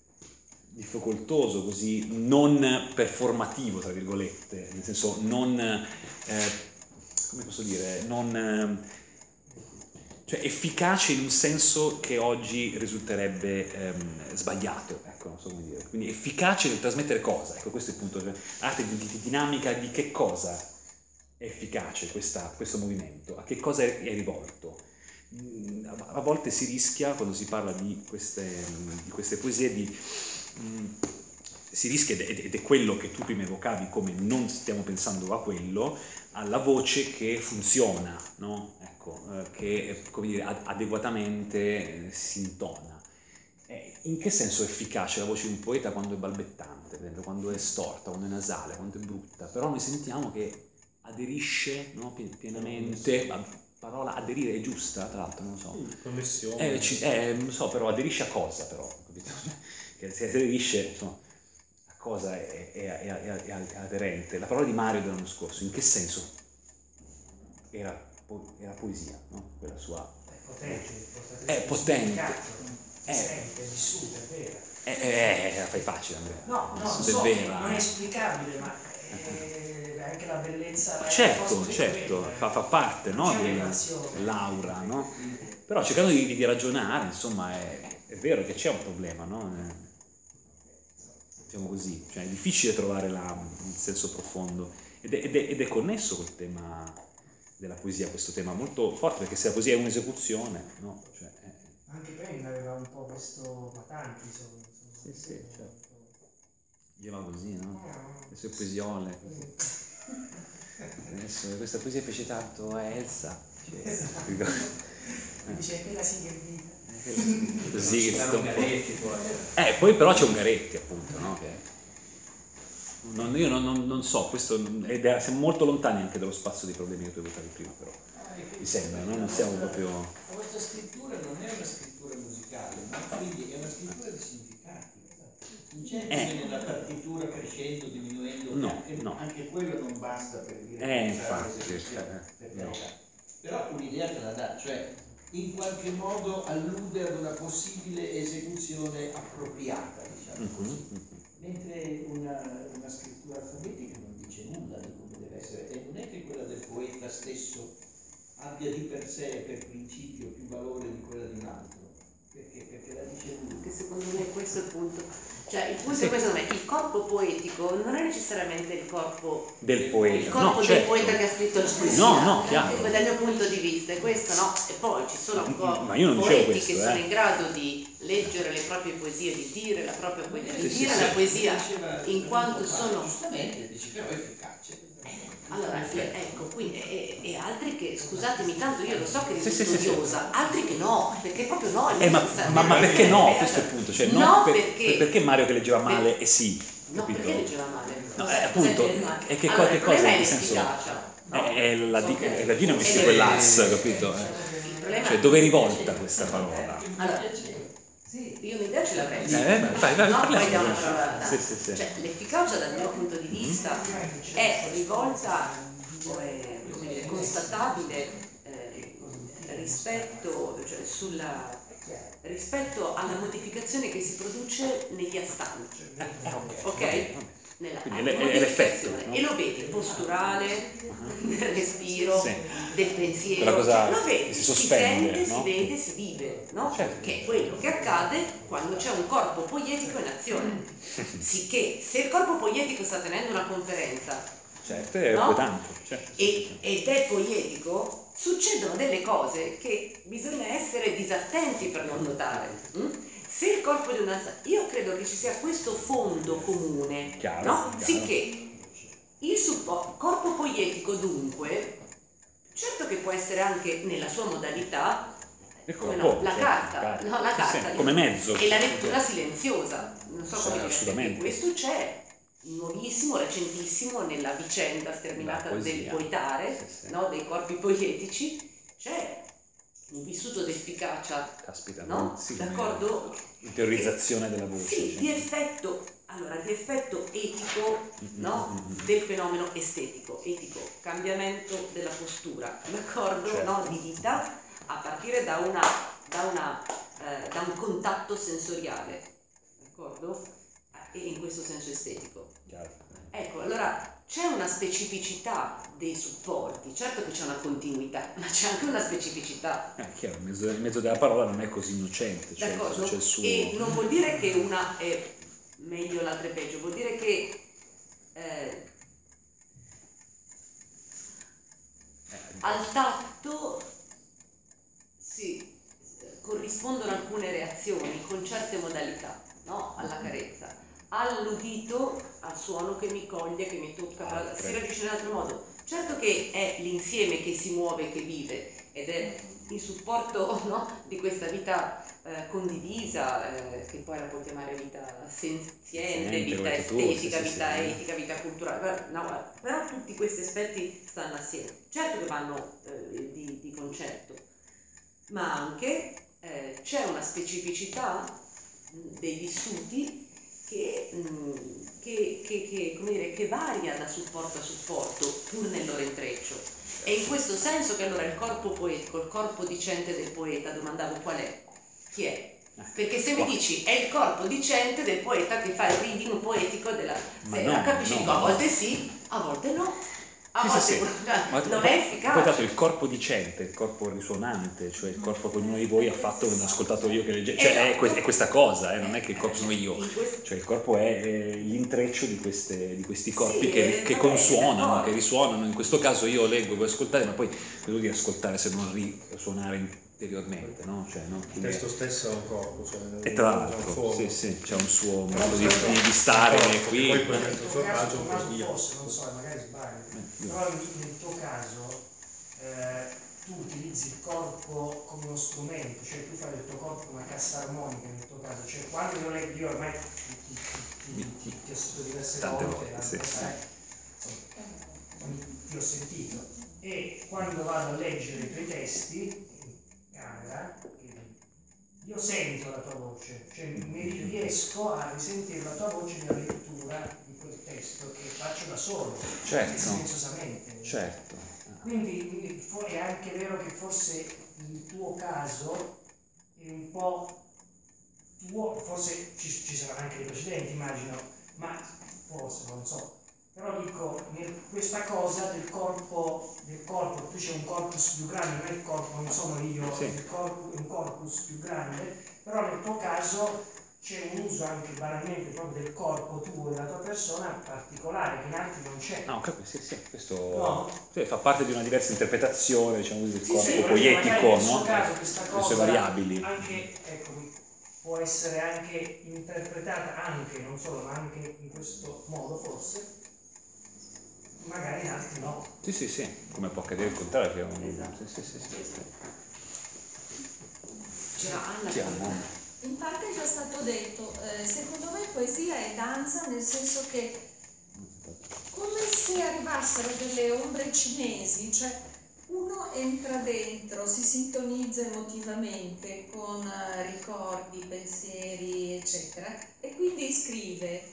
difficoltoso, così non performativo, tra virgolette, nel senso non, eh, come posso dire, non... Eh, cioè efficace in un senso che oggi risulterebbe ehm, sbagliato, ecco, non so come dire. Quindi efficace nel trasmettere cosa? Ecco, questo è il punto. Cioè, arte di, di dinamica di che cosa è efficace questa, questo movimento, a che cosa è, è rivolto. Mm, a, a volte si rischia, quando si parla di queste, di queste poesie, di, mm, si rischia, ed, ed è quello che tu prima evocavi come non stiamo pensando a quello, alla voce che funziona, no? Ecco, eh, che come dire, ad- adeguatamente eh, si intona. Eh, in che senso è efficace la voce di un poeta quando è balbettante, per esempio, quando è storta, quando è nasale, quando è brutta? Però noi sentiamo che aderisce, no? Pien- pienamente, la parola aderire è giusta, tra l'altro, non so. Connessione. Eh, ci- eh, non so, però aderisce a cosa, però, capito? Che se aderisce, insomma, a cosa è, è, è, è, è aderente? La parola di Mario dell'anno scorso, in che senso era, po- era poesia, no? Quella sua... È potente, È potente. È sente, è vissuta, è vera. Eh, eh, la fai facile, Andrea. No, no, È so, vera, non è eh. esplicabile, ma è anche la bellezza. la Certo, cosa certo, quella. fa, fa parte, no, C'è della- un'emozione. dell'aura, no? Però cercando di, di ragionare, insomma, è, è vero che c'è un problema, no? Eh, diciamo così, cioè è difficile trovare la, il senso profondo ed è, ed, è, ed è connesso col tema della poesia, questo tema molto forte, perché se la poesia è un'esecuzione, no? Cioè, è- Anche Penn aveva un po' questo, ma tanti sono. sono Sì, sì, sono- certo. Diceva così, no? Ah, Le sue poesiole. Adesso questa poesia piace tanto a Elsa. Cioè, dice quella sì che è vita. così che C'erano sto- Garetti poi. Eh, poi però c'è Ungaretti, appunto, no? Che non- io non, non- non so, questo ed è- siamo molto lontani anche dallo spazio dei problemi che tu hai votato prima, però mi sembra, no? Non siamo proprio... Ma questa scrittura non è una scrittura musicale, ma quindi è una scrittura di significati. Non c'è Eh. nella partitura crescendo, diminuendo, No, anche, no. anche quello non basta per dire Eh, che sarà infatti, l'esecuzione, eh, per no. carità. Però un'idea te la dà, cioè in qualche modo allude ad una possibile esecuzione appropriata, diciamo Mhm, così. mhm. Mentre una, una scrittura alfabetica non dice nulla di come deve essere, e non è che quella del poeta stesso abbia di per sé, per principio, più valore di quella di un altro, perché, perché la dice lui. Che secondo me questo è il punto. Cioè il punto Sì. è questo, secondo me, il corpo poetico non è necessariamente il corpo Del poeta, il corpo no, del certo. poeta che ha scritto la poesia. No, no, chiaro. Ecco, dal mio punto di vista è questo, no? E poi ci sono co- Ma io non dicevo poeti questo, che eh. sono in grado di leggere le proprie poesie, di dire la propria poesia, di Sì, sì, dire sì. la poesia Diceva- in quanto sono... Giustamente, dice però è efficace. Allora, ecco, quindi, e, e altri che, scusatemi, tanto io lo so che Sì, sì, risulto sì, sì. odiosa, altri che no, perché proprio no. Eh, ma, ma, ma perché no? Questo è il punto. Cioè, No, non per- perché- perché Mario che leggeva male per- e sì, No, capito? perché leggeva male? No, Cos'è- eh, appunto, cos'è che- e che, allora, che il cosa, problema in è che senso? l'efficacia, no? È, è la, di- è la dinamo E- quel l'as, capito? Eh. Il problema Cioè, dove è rivolta questa parola? Allora, sì, io un'idea ce l'avrei. Eh, vai, vai, no, parliamo. poi diamo la parola a Sì, sì, sì. Cioè, l'efficacia dal mio punto di vista è rivolta, o è come dire, constatabile eh, rispetto, cioè, sulla, rispetto alla modificazione che si produce negli astanti. Ok? Nella Quindi è- è modificazione. l'effetto, no? E lo vedi posturale, del respiro, Sì. del pensiero, Quella cosa cioè, lo vedi, che si si sospende, sente, no? si vede, si vive, no? Certo. Che è quello che accade quando c'è un corpo poietico in azione. Sicché se il corpo poietico sta tenendo una conferenza Certo, è No? inquietante. Certo. e, ed è poietico, succedono delle cose che bisogna essere disattenti per non notare. mm? Se il corpo di una... Io credo che ci sia questo fondo comune, Chiaro, no? chiaro. Sicché il suppo- corpo poietico dunque, certo che può essere anche nella sua modalità, Il come corpo, no, la certo, carta, carta. no, la Sì, carta sì, come mezzo. e la lettura silenziosa, non so Sì, come dire, assolutamente. perché questo c'è nuovissimo, recentissimo nella vicenda sterminata La poesia. del poetare, Sì, sì. no, dei corpi poetici, c'è un vissuto d'efficacia, Caspita, no? sì, D'accordo? interiorizzazione della voce. Sì, sì. di effetto, allora, di effetto etico, no? Mm-hmm. Del fenomeno estetico, etico, cambiamento della postura, d'accordo? Certo. No? Di vita, a partire da, una, da, una, eh, da un contatto sensoriale, d'accordo? E in questo senso estetico. Chiaro. Ecco, allora c'è una specificità dei supporti, certo che c'è una continuità, ma c'è anche una specificità. Eh, chiaro, il mezzo, il mezzo della parola non è così innocente, cioè, D'accordo? c'è il suo... E non vuol dire che una è meglio, l'altra è peggio, vuol dire che eh, al tatto si corrispondono alcune reazioni con certe modalità, no? Alla carezza. All'udito, al suono che mi coglie, che mi tocca, Altre. si reagisce in un altro modo. Certo che è l'insieme che si muove, che vive, ed è il supporto, no, di questa vita eh, condivisa, eh, che poi la può chiamare vita senziente, Sente, vita volete tu, estetica, sì, sì, vita sì. etica, vita culturale, però, no, però tutti questi aspetti stanno assieme. Certo che vanno eh, di, di concerto, ma anche eh, c'è una specificità mh, dei vissuti che, mh, che, che, che, come dire, che varia da supporto a supporto, pur nel loro intreccio. È in questo senso che allora il corpo poetico, il corpo dicente del poeta, domandavo qual è? Chi è? Perché se mi dici è il corpo dicente del poeta che fa il reading poetico della Ma sera, no, capisci? no. A volte sì, a volte no. A Sì, volte sì, sì. cioè, Ma- non poi- è efficace. Poi tanto il corpo dicente, il corpo risuonante, cioè il corpo che ognuno di voi ha fatto quando ha ascoltato io che legge, cioè è, Esatto. que- è questa cosa, eh, non è che il corpo sono io, In questo- cioè il corpo è eh, l'intreccio di, queste, di questi corpi Sì, che, eh, che vabbè, consuonano, d'accordo. che risuonano, in questo caso io leggo, vuoi ascoltare, ma poi cosa vuol dire ascoltare se non risuonare interiormente, no? Cioè, no? Il Quindi- testo stesso è un corpo, cioè e tra è un l'altro, forno. sì, sì, c'è un suo modo di, di- di stare Poi qui. poi Nel prende il tuo suo caso, raggio Tommaso, così. forse, non so, magari sbaglio, Eh, però nel nel tuo caso eh, tu utilizzi il corpo come uno strumento, cioè tu fai del tuo corpo una cassa armonica nel tuo caso, cioè quando io leggo, io ormai ti, ti, ti, ti, ti, ti ho sentito diverse Tante volte, volte, la- sì, sai, insomma, ti ho sentito, e quando vado a leggere i tuoi testi in camera, io sento la tua voce, cioè mi riesco a risentire la tua voce nella lettura di quel testo che faccio da solo, Certo. silenziosamente. Certo. Quindi fo- è anche vero che forse il tuo caso è un po' tuo, forse ci, ci saranno anche dei precedenti, immagino, ma forse, non so. Però dico, nel- questa cosa del corpo, del corpo, tu c'è un corpus più grande, non è il corpo, non sono io, Sì. il corpo è un corpus più grande, però nel tuo caso c'è un uso anche banalmente proprio del corpo tuo e della tua persona particolare, che in altri non c'è. No, capisco, sì, sì, questo No? sì, fa parte di una diversa interpretazione, diciamo così, del Sì, corpo sì, voglio dire, magari poetico, nel suo no? caso questa Le cosa sue variabili. anche, ecco, può essere anche interpretata anche, non solo, ma anche in questo modo forse. magari in altri no. Sì, sì, sì, come può accadere il contrario. Che è un... Esatto. Sì, sì, sì, sì. C'era Anna. Sì, Anna. In parte è già stato detto, eh, secondo me poesia è danza, nel senso che come se arrivassero delle ombre cinesi, cioè uno entra dentro, si sintonizza emotivamente con eh, ricordi, pensieri, eccetera, e quindi scrive.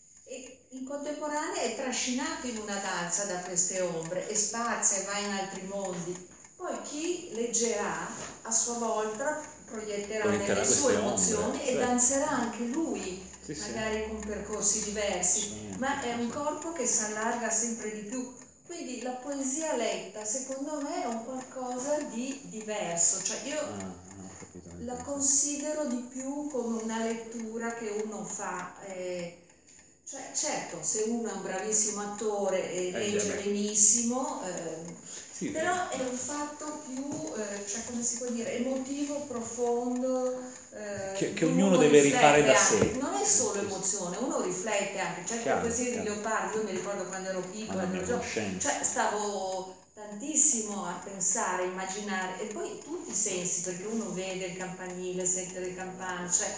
E in contemporanea è trascinato in una danza da queste ombre e spazia e va in altri mondi. Poi chi leggerà a sua volta proietterà Proietterà nelle sue queste emozioni ombre, e certo. danzerà anche lui, Sì, sì. magari con percorsi diversi, Sì. ma è un corpo che si allarga sempre di più. Quindi la poesia letta, secondo me, è un qualcosa di diverso, cioè io Ah, ho capito. la considero di più come una lettura che uno fa. Eh, cioè, certo, se uno è un bravissimo attore e Eh, legge già, beh. benissimo, eh, Sì, però è un fatto più, eh, cioè come si può dire, emotivo, profondo, eh, Che- che uno ognuno deve riflette rifare da anche. sé. Non è solo emozione, uno riflette anche. Certe Chiaro, poesie di chiaro. Leopardi, io mi ricordo quando ero piccola, Ma la mia ero giovane, conoscenza. cioè stavo tantissimo a pensare, a immaginare, e poi tutti i sensi, perché uno vede il campanile, sente le campane, cioè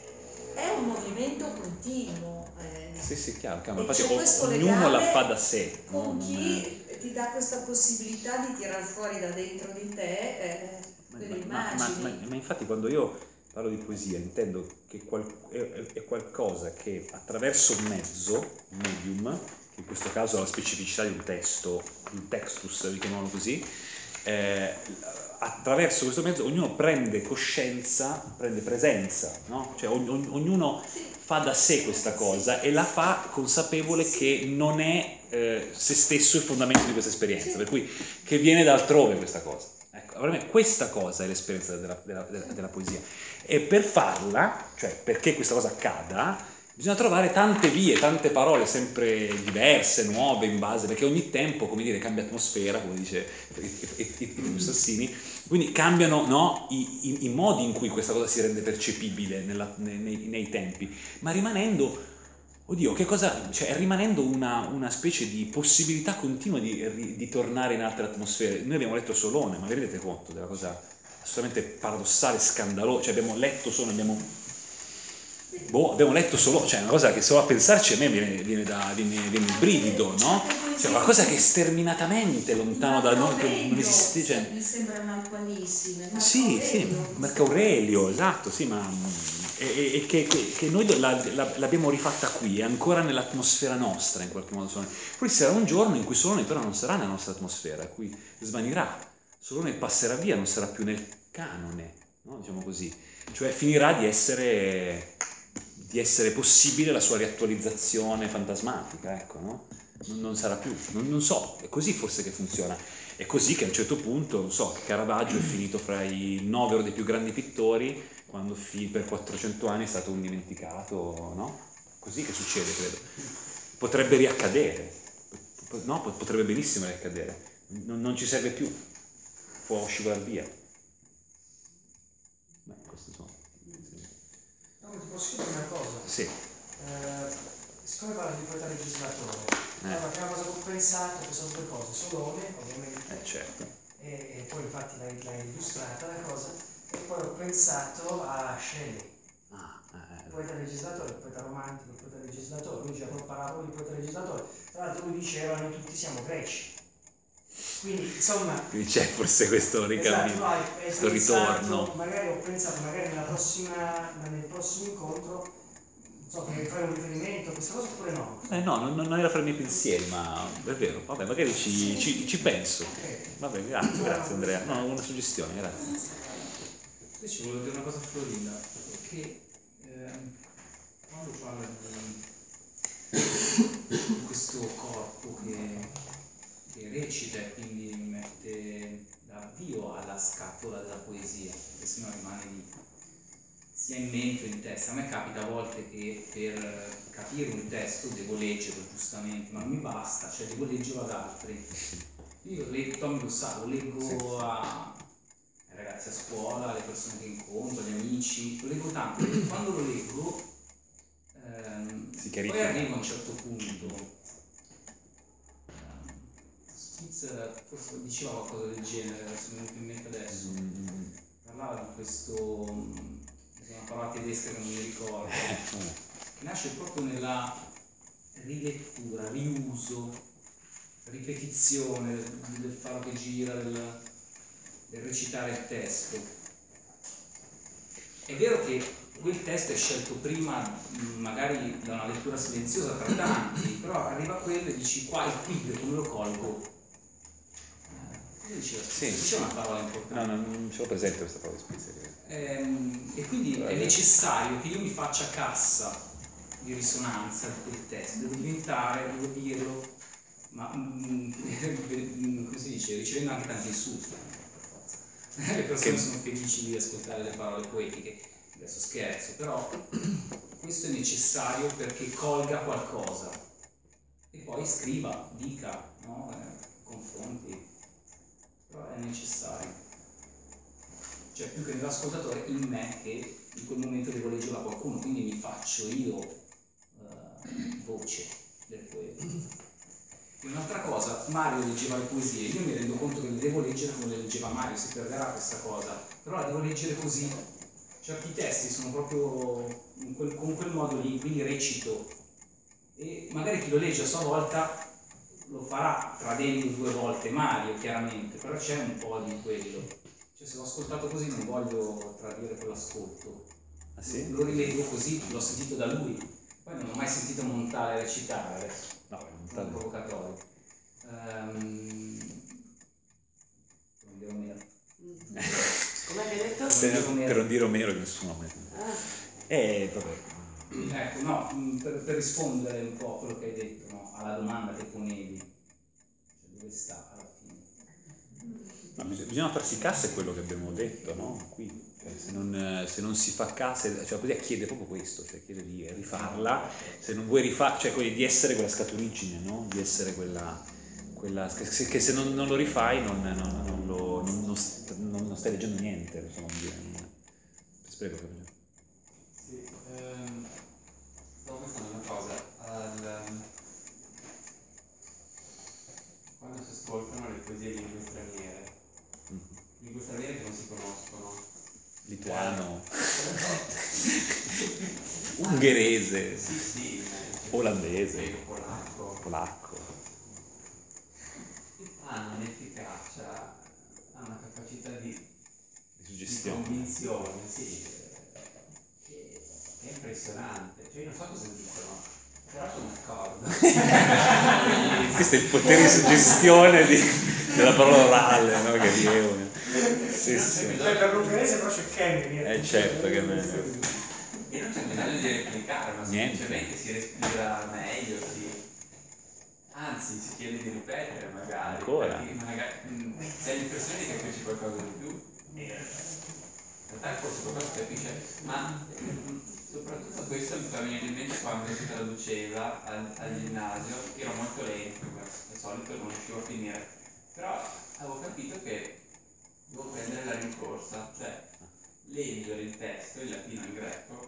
è un movimento continuo. eh. Sì, sì, chiaro, chiaro. E Infatti c'è o- questo ognuno la legame fa da sé. no? con Non è- chi ti dà questa possibilità di tirar fuori da dentro di te eh, Ma, delle ma- ma- immagini. ma- ma infatti quando io parlo di poesia intendo che qual- è, è- è qualcosa che attraverso un mezzo, un medium, che in questo caso ha la specificità di un testo, di un textus, li chiamano così, eh, attraverso questo mezzo ognuno prende coscienza, prende presenza, no? Cioè ogn- ogn- ognuno fa da sé questa cosa e la fa consapevole che non è eh, se stesso il fondamento di questa esperienza, per cui che viene da altrove questa cosa. Ecco, per me questa cosa è l'esperienza della, della, della, della poesia e per farla, cioè perché questa cosa accada, bisogna trovare tante vie, tante parole sempre diverse, nuove in base, perché ogni tempo, come dire, cambia atmosfera, come dice Sassini, quindi cambiano no, i, i, i modi in cui questa cosa si rende percepibile nella, nei, nei, nei tempi, ma rimanendo, oddio, che cosa, cioè rimanendo una, una specie di possibilità continua di, di tornare in altre atmosfere. Noi abbiamo letto Solone, ma vi rendete conto della cosa assolutamente paradossale, scandalosa, cioè abbiamo letto Solone, abbiamo... Boh, abbiamo letto solo, cioè una cosa che solo a pensarci a me viene, viene, da, viene, viene il brivido, no? Cioè una cosa che è sterminatamente lontano da noi, che non esiste. Cioè... Mi sembrano attualissime. Marco Sì, sì, Aurelio. Marco Aurelio, esatto, sì, ma e, e che, che, che noi la, la, l'abbiamo rifatta qui, è ancora nell'atmosfera nostra in qualche modo. Solone. Poi sarà un giorno in cui Solone però non sarà nella nostra atmosfera, in cui svanirà, Solone passerà via, non sarà più nel canone, no? Diciamo così, cioè finirà di essere... di essere possibile la sua riattualizzazione fantasmatica, ecco, no? Non, non sarà più, non, non so, è così forse che funziona. È così che a un certo punto, non so, Caravaggio è finito fra i novero dei più grandi pittori, quando fi, per quattrocento anni è stato un dimenticato, no? Così che succede, credo. Potrebbe riaccadere, no? Potrebbe benissimo riaccadere, non, non ci serve più, può scivolare via. Beh, questo sono... No, ti posso dire una cosa? Sì. Eh, siccome parlo di poeta legislatore, Eh. allora, la prima cosa che ho pensato sono due cose, Solone ovviamente, Eh, certo. e, e poi infatti l'hai, l'hai illustrata la cosa, e poi ho pensato a Shelley, Ah, eh, il poeta legislatore, il poeta romantico, il poeta legislatore, lui diceva parlavano di poeta legislatore, tra l'altro lui diceva noi tutti siamo greci, quindi insomma... quindi c'è forse questo ricambio, Esatto, no, hai- hai questo pensato, ritorno. magari ho pensato, magari nella prossima, nel prossimo incontro, non so, che fai un riferimento a questa cosa oppure no? Eh no, non, non era per i miei pensieri, ma è vero, vabbè, magari ci, ci, ci penso. Ok. Vabbè, grazie, grazie Andrea. No, una suggestione, grazie. Invece volevo dire una cosa a Florinda, che ehm, quando parla di, di questo corpo che, che recita e quindi mette l'avvio alla scatola della poesia, perché sennò rimane lì, sia in mente o in testa. A me capita a volte che per capire un testo devo leggerlo giustamente, ma non mi basta, cioè devo leggerlo ad altri. Io leggo, Tommy lo sa, lo leggo a ai ragazzi a scuola, alle persone che incontro, agli amici, lo leggo tanto, perché quando lo leggo ehm, Si poi chiarifica. arrivo a un certo punto, ehm, Keats forse diceva qualcosa del genere, adesso mi è venuto in mente adesso. Mm. Parlava di questo, mh, una parola tedesca che non mi ricordo, che nasce proprio nella rilettura, riuso, ripetizione del faro che gira, del, del recitare il testo. È vero che quel testo è scelto prima mh, magari da una lettura silenziosa tra tanti, però arriva quello e dici qua il quid, come lo colgo? Cosa diceva? Sì. Diceva una parola importante. No, no, non ce l'ho presente questa parola di Spezia. Ehm, e quindi è necessario che io mi faccia cassa di risonanza di quel testo, devo diventare, devo dirlo, ma mm, come si dice, ricevendo anche tanti insulti, per forza. Le persone Che... sono felici di ascoltare le parole poetiche, adesso scherzo, però questo è necessario perché colga qualcosa e poi scriva, dica, no? eh, confronti, però è necessario. Cioè più che nell'ascoltatore in me che in quel momento devo leggerla a qualcuno, quindi mi faccio io uh, voce del poeta. E un'altra cosa, Mario leggeva le poesie, io mi rendo conto che le devo leggere come le leggeva Mario, si perderà questa cosa, però la devo leggere così. Certi testi sono proprio in quel, con quel modo lì, quindi recito, e magari chi lo legge a sua volta lo farà tradendo due volte Mario, chiaramente, però c'è un po' di quello. Cioè, se l'ho ascoltato così non voglio tradire quell'ascolto. Ah, sì? Lo rileggo così, l'ho sentito da lui. Poi non ho mai sentito Montale recitare adesso. No, È un provocatorio. Um, non dirò meno. Come hai detto? Per, per non dire Omero che nessuno mai. Ah. Eh, vabbè. Ecco, no, per, per rispondere un po' a quello che hai detto, no, alla domanda che ponevi, cioè dove sta alla fine? No, bisogna, bisogna farsi cassa, è quello che abbiamo detto, no? Qui, cioè, se, non, se non si fa cassa, cioè la poesia chiede proprio questo, cioè chiede di rifarla, se non vuoi rifarla, cioè di essere quella scaturigine, no? Di essere quella, quella che, se, che se non, non lo rifai non, non, non, lo, non, non, st- non, non stai leggendo niente, possiamo dire. Prego, prego. Sì, ehm, stavo pensando una cosa, al, quando si ascoltano le poesie di lingue straniere, lingue straniere che non si conoscono, Lituano, ungherese, sì sì, olandese, polacco, polacco, hanno un'efficacia, hanno una capacità di, di di suggestione. convinzione, sì, che è impressionante, cioè io non so cosa dicono, però sono d'accordo. Questo è il potere di suggestione di, della parola orale, no? Che viene. Sì, sì. Poi per l'ungherese però c'è Kenny. Eh certo che me... E non c'è bisogno di replicare, ma Niente. semplicemente si respira meglio, si... anzi si chiede di ripetere magari. Ancora? Perché magari mh, si ha l'impressione di capirci qualcosa di più. E in realtà forse qualcosa si capisce, ma mh, soprattutto questo mi fa venire in mente quando si traduceva al, al ginnasio, ero molto lento, come al solito non riuscivo a finire, però avevo capito che devo prendere la rincorsa, cioè leggere il testo in latino e in greco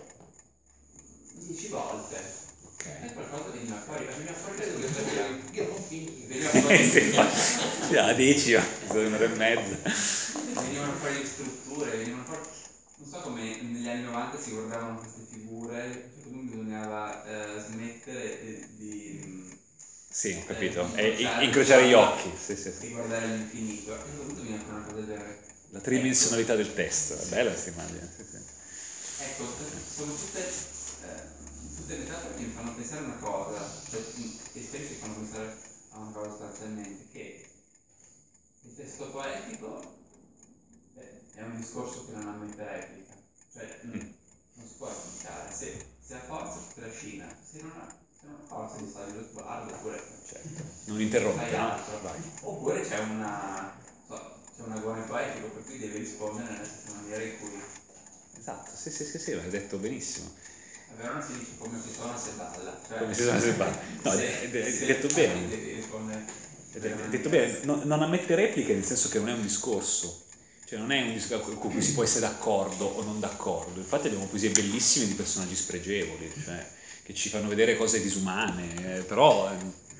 dieci volte. Ok. E qualcosa veniva fuori, veniva fuori che dovevo sapere, io non finì, veniva Sì, fuori, sì, la decima, sono un'ora e mezza. venivano fuori le strutture, venivano fuori, non so come negli anni novanta si guardavano queste figure, a un certo punto bisognava eh, smettere di... Sì, ho capito. Eh, E incrociare- incrociare gli occhi, sì, sì, di sì. guardare all'infinito. A un certo punto viene fuori una cosa del genere. La tridimensionalità del testo, è bella questa immagine. Sì, sì. Ecco, sono tutte, eh, tutte metafore che mi fanno pensare una cosa, cioè che spesso mi fanno pensare a una cosa sostanzialmente, che il testo poetico eh, è un discorso che non ammette replica, cioè non, non si può replicare, se, se ha forza ti trascina, se non ha, se non ha forza di stare lo sguardo, oppure Certo. Non interrompe, fai no? altro. Vai. Oppure c'è una, so, c'è un agone poetico per cui devi rispondere nella stessa maniera in cui Esatto, sì, sì, sì, sì, l'hai detto benissimo. a Verona si dice come si suona se balla, cioè, Come si suona se balla. No, se- hai hai se- detto bene. devi rispondere Hai detto bene, non, non ammette repliche nel senso che non è un discorso, cioè non è un discorso con cui si può essere d'accordo o non d'accordo. Infatti abbiamo poesie bellissime di personaggi spregevoli, cioè che ci fanno vedere cose disumane, eh, però eh,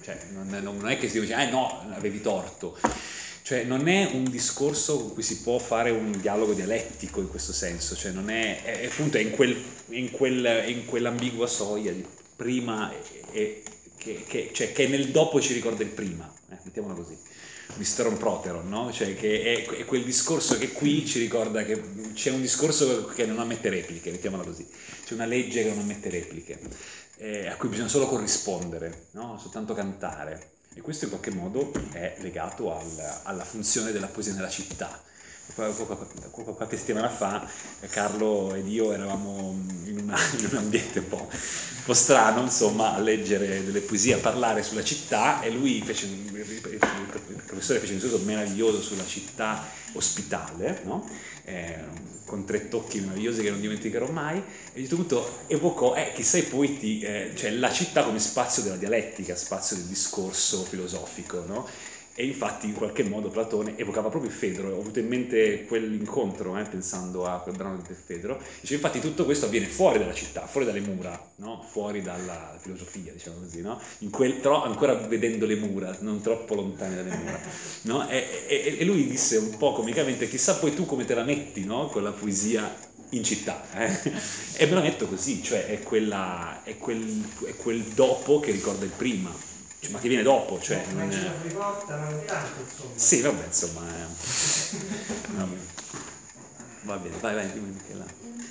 cioè non, non è che si dice, eh no, avevi torto. Cioè non è un discorso con cui si può fare un dialogo dialettico in questo senso, cioè non è, è appunto è in, quel, in, quel, in quell'ambigua soglia di prima e, e che, che, cioè, che nel dopo ci ricorda il prima, eh, mettiamola così, misteron proteron, no? Cioè che è, è quel discorso che qui ci ricorda che c'è un discorso che non ammette repliche, mettiamola così, c'è una legge che non ammette repliche, eh, a cui bisogna solo corrispondere, no? Soltanto cantare. E questo in qualche modo è legato al, alla funzione della poesia nella città. Qualche settimana fa Carlo ed io eravamo in, una, in un ambiente un po', un po' strano, insomma, a leggere delle poesie, a parlare sulla città, e lui fece, il professore fece un discorso meraviglioso sulla città ospitale, no? Eh, con tre tocchi meravigliosi che non dimenticherò mai, e a un certo punto evocò, eh, chissà i poeti, eh, cioè la città come spazio della dialettica, spazio del discorso filosofico, no? E infatti in qualche modo Platone evocava proprio il Fedro. Ho avuto in mente quell'incontro, eh, pensando a quel brano del Fedro. Dice, infatti tutto questo avviene fuori dalla città, fuori dalle mura, no? Fuori dalla filosofia, diciamo così, no? In quel, però ancora vedendo le mura, non troppo lontane dalle mura, no? E, e, e lui disse un po' comicamente, chissà poi tu come te la metti, no? Con la poesia in città, eh? E me la metto così, cioè è, quella, è, quel, è quel dopo che ricorda il prima, ma che viene dopo, cioè non non è... è... riporta, non tanto, insomma. Sì, vabbè, insomma, eh. Vabbè. Va bene, vai, vai, dimmi Michela.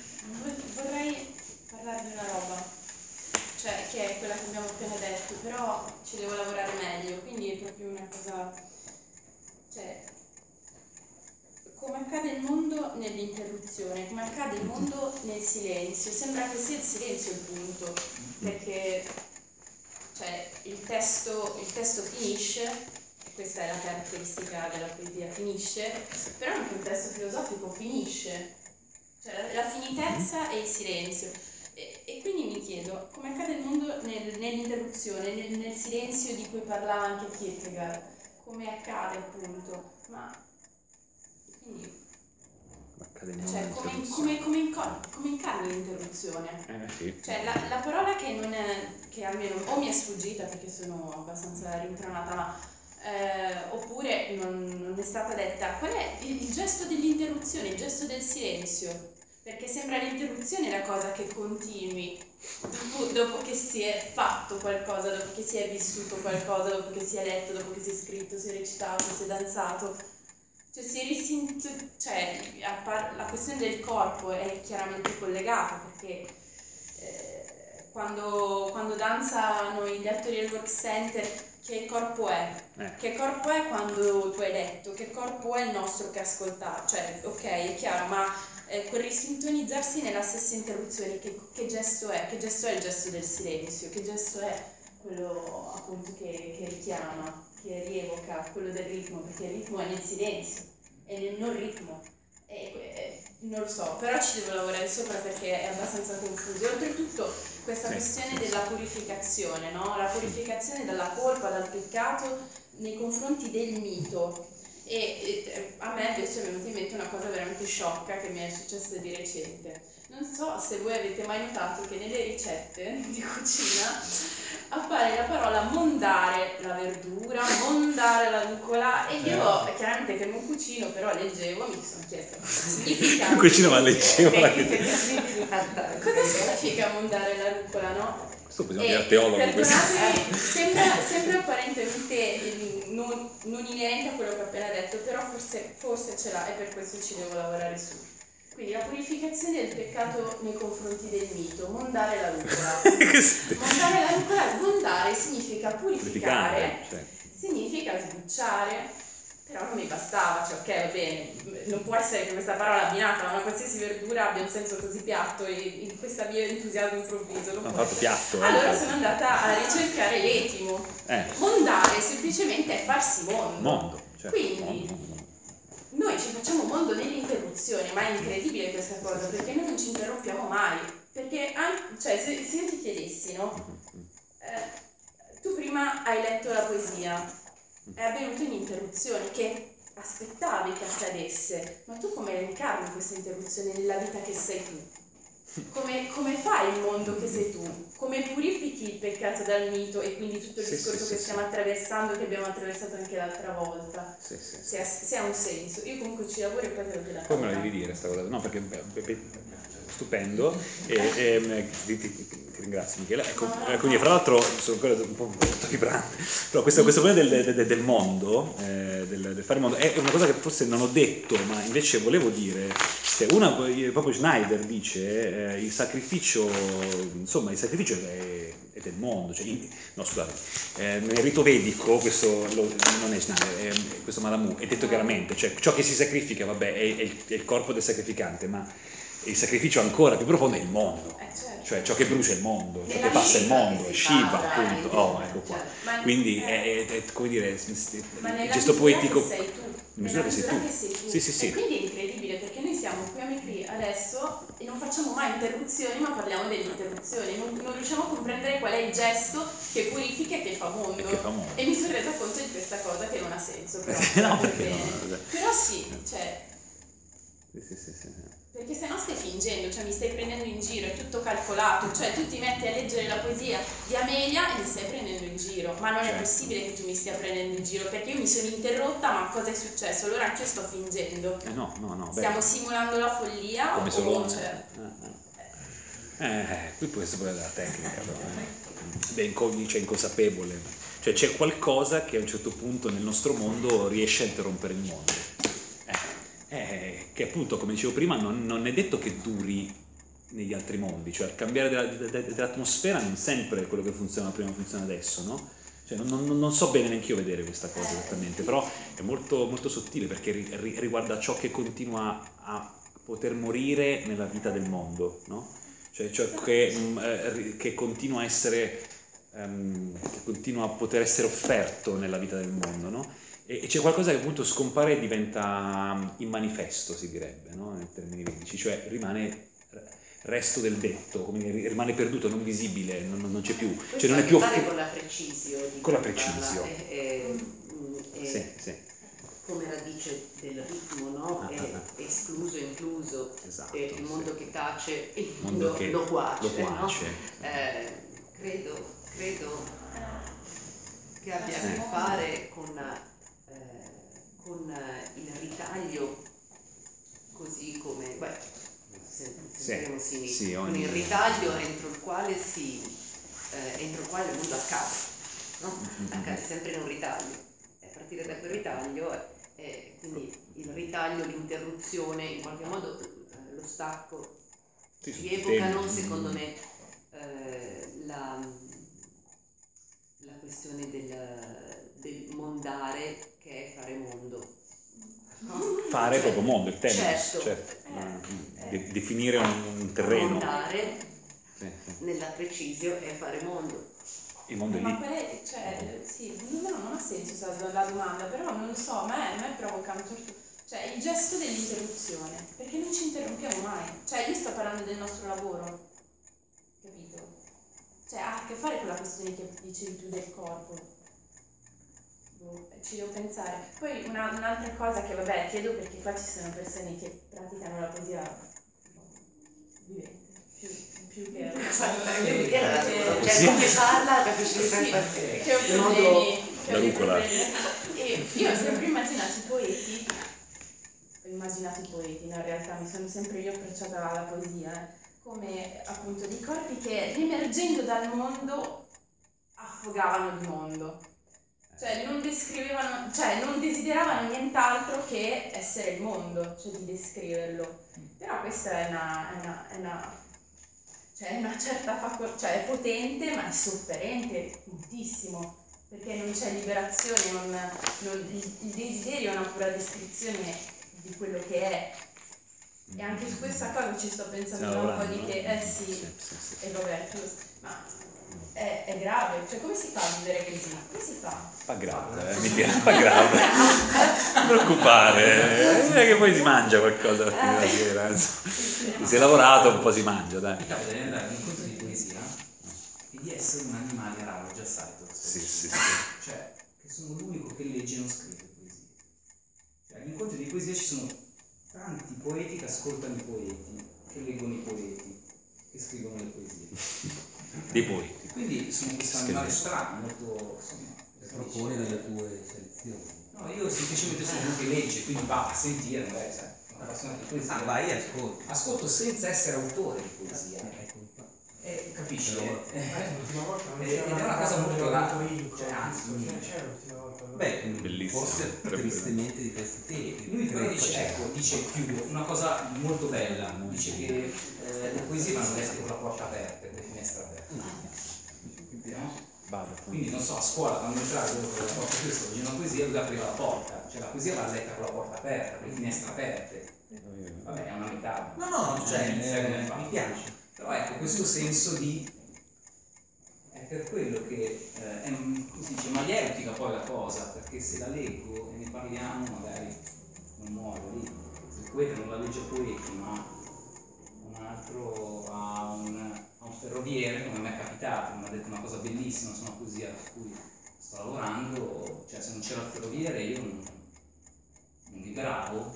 Vorrei parlare di una roba, cioè che è quella che abbiamo appena detto, però ci devo lavorare meglio, quindi è proprio una cosa, cioè, come accade il mondo nell'interruzione, come accade il mondo nel silenzio. Sembra che sia il silenzio il punto, perché cioè il testo, il testo finisce, questa è la caratteristica della poesia, finisce, però anche il testo filosofico finisce, cioè la, la finitezza e il silenzio. E, e quindi mi chiedo, come accade il mondo nel, nell'interruzione, nel, nel silenzio di cui parlava anche Kierkegaard, come accade appunto, ma quindi... Cioè, come, come, come, inco- come incarni l'interruzione? Eh, sì. Cioè, la, la parola che non è, che almeno o mi è sfuggita perché sono abbastanza rincronata, ma eh, oppure non, non è stata detta, qual è il, il gesto dell'interruzione, il gesto del silenzio? Perché sembra l'interruzione la cosa che continui dopo, dopo che si è fatto qualcosa, dopo che si è vissuto qualcosa, dopo che si è letto, dopo che si è scritto, si è recitato, si è danzato. Cioè, si risint- cioè par- la questione del corpo è chiaramente collegata, perché eh, quando, quando danzano gli attori del work center, che corpo è? Eh. Che corpo è quando tu hai letto? Che corpo è il nostro che ascolta? Cioè, ok, è chiaro, ma eh, quel risintonizzarsi nella stessa interruzione, che, che gesto è? Che gesto è il gesto del silenzio? Che gesto è quello appunto che, che richiama? Che rievoca quello del ritmo, perché il ritmo è nel silenzio, è nel non ritmo, e, e, non lo so, però ci devo lavorare sopra perché è abbastanza confuso. E oltretutto questa sì, questione sì, della purificazione, no? La purificazione dalla colpa, dal peccato nei confronti del mito. E, e a me invece è venuta in mente una cosa veramente sciocca che mi è successa di recente. Non so se voi avete mai notato che nelle ricette di cucina appare la parola mondare la verdura, mondare la rucola, e io eh. chiaramente che non cucino, però leggevo, mi sono chiesta cosa significa. Non cucino ma leggevo la cosa significa mondare la rucola, no? Questo bisogna dire teologo. Perdonatemi, sembra, sembra apparentemente non, non inerente a quello che ho appena detto, però forse, forse ce l'ha, e per questo ci devo lavorare su. Quindi la purificazione del peccato nei confronti del mito, mondare la rucola. Mondare la rucola, mondare significa purificare, cioè. Significa sbucciare, però non mi bastava, cioè ok, va bene, non può essere che questa parola abbinata a una qualsiasi verdura abbia un senso così piatto e in questa mia entusiasmo improvviso. Non ho può fatto essere. piatto. Eh. Allora sono andata a ricercare l'etimo. Eh. Mondare semplicemente è farsi mondo. Mondo, certo. Quindi mondo. Noi ci facciamo mondo nell'interruzione, ma è incredibile questa cosa, perché noi non ci interrompiamo mai. Perché, cioè, se, se io ti chiedessi, no? Eh, tu prima hai letto la poesia, è avvenuta un'interruzione che aspettavi che accadesse, ma tu come la incarni questa interruzione nella vita che sei tu? come, come fai il mondo che sei tu? Come purifichi il peccato dal mito e quindi tutto il Sì, discorso sì, che sì, stiamo sì. attraversando, che abbiamo attraversato anche l'altra volta, Sì, sì. se ha, se ha un senso. Io comunque ci lavoro e poi te lo dico. Poi me la devi dire sta cosa, no, perché beh, beh, beh, stupendo e, e ti, ti, ti, ti ringrazio Michela. Ecco, eh, quindi fra l'altro sono ancora un po' vibrante, però questo, questo problema del, del, del mondo, eh, del, del fare il mondo, è una cosa che forse non ho detto, ma invece volevo dire, che una, proprio Schneider dice, eh, il sacrificio, insomma il sacrificio è, è del mondo, cioè, no scusate, eh, nel rito vedico, questo lo, non è Schneider, è, questo Malamu, è detto chiaramente, cioè ciò che si sacrifica, vabbè, è, è, il, è il corpo del sacrificante, ma il sacrificio ancora più profondo è il mondo, Eh, certo. cioè ciò che brucia è il mondo, ciò È che la passa è il Shiva mondo, che è si Shiva fa, appunto, eh, oh ecco qua, Ma- quindi eh. è, è, è come dire, il Ma nella gesto misura poetico, che sei tu, nella nella misura che sei misura tu, che sei tu. sì sì sì, E quindi è incredibile perché noi siamo qui a Micri adesso e non facciamo mai interruzioni, ma parliamo delle interruzioni, non, non riusciamo a comprendere qual è il gesto che purifica e che fa mondo. E che fa mondo. E mi sono resa conto di questa cosa che non ha senso, però. No, perché bene. no? Però sì, cioè, Sì, sì, sì, sì. perché se no stai fingendo, cioè mi stai prendendo in giro, è tutto calcolato, cioè tu ti metti a leggere la poesia di Amelia e mi stai prendendo in giro, ma non è Certo. possibile che tu mi stia prendendo in giro, perché io mi sono interrotta, ma cosa è successo? Allora anche io sto fingendo. Eh no, no, no, beh, Stiamo simulando la follia come o solo cioè, eh, eh, eh, qui può essere pure della tecnica, però, eh. Beh, inco- cioè, inconsapevole, cioè c'è qualcosa che a un certo punto nel nostro mondo riesce a interrompere il mondo, eh, eh, che appunto, come dicevo prima, non, non è detto che duri negli altri mondi, cioè il cambiare della, de- de- dell'atmosfera non sempre è quello che funziona prima funziona adesso, no? Cioè, non, non- non so bene neanche io vedere questa cosa esattamente, però è molto, molto sottile perché ri- ri- riguarda ciò che continua a poter morire nella vita del mondo, no? Cioè ciò che, mh, eh, ri- che continua a essere, ehm, che continua a poter essere offerto nella vita del mondo, no? E, e c'è qualcosa che appunto scompare e diventa mh, immanifesto, si direbbe, no? In termini vedici, cioè rimane resto del detto, come dire, rimane perduto, non visibile, non, non c'è più, Questo cioè non ha è a più che fare offi- con la precisio di con la cui parla, precisio. è- è- è- Sì, sì, come radice del ritmo, no? Ah, È ah, ah. escluso, incluso, Esatto, è il mondo sì. che tace, il Mondo mondo che loquace, lo no? quace. Eh, credo, credo che abbia a che fare con, eh, con il ritaglio, così come, beh, se- sentiremo sì, sì, con ogni- il ritaglio entro il quale si, eh, entro il quale il mondo accade, no? Mm-hmm. Accade sempre in un ritaglio. E a partire da quel ritaglio, eh, quindi il ritaglio, l'interruzione, in qualche modo eh, lo stacco, Sì, ci sì, evocano, temi. secondo me, eh, la, la questione del, del mondare, che è fare mondo. No? Fare Cioè, proprio mondo, il tema, certo, certo. Eh, Eh, de- definire un, un terreno. mondare Sì, sì. nella precisio è fare mondo. Il mondo è ma lì. qual è, cioè, sì, no, non ha senso sa- la domanda, però non lo so, a me, a me provoca un certo, cioè il gesto dell'interruzione, perché non ci interrompiamo mai, cioè io sto parlando del nostro lavoro, capito? Cioè ha a che fare con la questione che dicevi tu del corpo, boh, ci devo pensare. Poi una- un'altra cosa che vabbè chiedo perché qua ci sono persone che praticano la poesia vivente, più, più che... Cioè, Sì. come parla, capisci Sì, sempre. che ho In modo- problemi, che La ho dei rucola. problemi. E io ho sempre immaginato i poeti, ho immaginato i poeti, no, in realtà mi sono sempre io approcciata alla poesia, eh, come appunto dei corpi che riemergendo dal mondo affogavano il mondo. Cioè non descrivevano, cioè non desideravano nient'altro che essere il mondo, cioè di descriverlo. Però questa è una, è una, è una cioè è una certa facoltà, cioè è potente ma è sofferente moltissimo, perché non c'è liberazione, non, non- il, il desiderio è una pura descrizione di quello che è. E anche su questa cosa ci sto pensando Stiamo da un po' lavorando, di che, no? eh sì, Sì, sì, sì. e vabbè, tu, ma è, è grave, cioè come si fa a vivere così? Come si fa? Fa grave, eh, mi piace, fa grave. Non ti preoccupare, eh, che poi si mangia qualcosa alla fine della sera. insomma. Se si è lavorato un po' si mangia, dai. Mi capita di andare a un incontro di poesia e di essere un animale raro, già sai tu. Sì, sì, sì. Cioè, che sono l'unico che legge e non scrive poesia. Cioè, agli incontri di poesia ci sono tanti poeti che ascoltano i poeti, che leggono i poeti. che scrivono le poesie. Dei poeti. Quindi sono questo animale strano, molto, insomma, propone delle tue selezioni. No, io semplicemente sono uno che legge, quindi va a sentire, magari, sai, una appassionato di poesia. Ah, vai e ascolti. Ascolto senza essere autore di poesia. Eh, capisci? Eh, Eh, l'ultima volta non ed è c'era una cosa molto rara. io, Cioè, anzi, cioè, c'era l'ultima volta. Beh, Bellissimo. forse tristemente di questi tempi. Lui però Credo, dice, cioè, ecco, dice chiudo, una cosa molto bella, dice che eh, le poesie vanno lette con la porta aperta, con le finestre aperte. No? Vado. Quindi non so, a scuola quando entrare io con la porta chiusa sto leggendo una poesia, lui apriva la porta, cioè la poesia va letta con la porta aperta, con le finestre aperte. Vabbè, è una metafora. No, no, cioè, Inizia come eh, fa. mi piace. Però ecco, questo senso di... è per quello che eh, è, un- come si dice, maieutica poi la cosa, perché se la leggo e ne parliamo magari non muore lì. Se il poeta non la legge a poeti, ma un altro a un, a un ferroviere, come a me è capitato, mi ha detto una cosa bellissima su una poesia su cui sto lavorando, cioè se non c'era il ferroviere io non, non vibravo.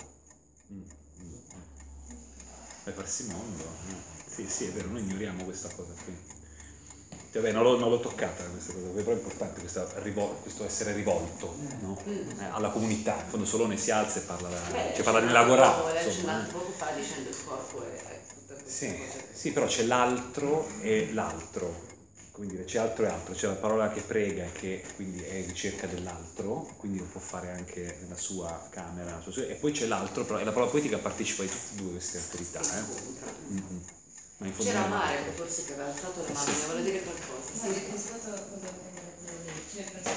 Vai parsimondo. no? Sì, sì, è vero, noi ignoriamo questa cosa qui. Cioè, vabbè, non l'ho, non l'ho toccata questa cosa, però è importante questa rivol- questo essere rivolto, no? Eh, alla comunità. In fondo Solone si alza e parla, da, Beh, cioè, parla di c'è Lagorà. un po', insomma, un poco fa dicendo il corpo e e tutta questa Sì, cosa. sì, però c'è l'altro e l'altro, come dire, c'è altro e altro, c'è la parola che prega e che quindi è ricerca dell'altro, quindi lo può fare anche nella sua camera, nella sua- e poi c'è l'altro, però, e la parola poetica partecipa di tutte e due queste alterità. Eh? Mm-hmm. Ma in fondo C'era è- Mare che forse che aveva alzato la mano, mi vuole dire qualcosa. Sì, rispetto a quello che hai detto lì, cioè penso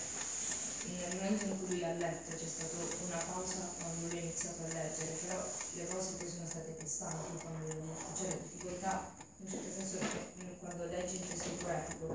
che nel momento in cui lui l'ha letto c'è stata una pausa quando lui ha iniziato a leggere, però le cose poi sono state costanti quando l'ho letto, cioè la difficoltà in un certo senso che quando leggi un testo poetico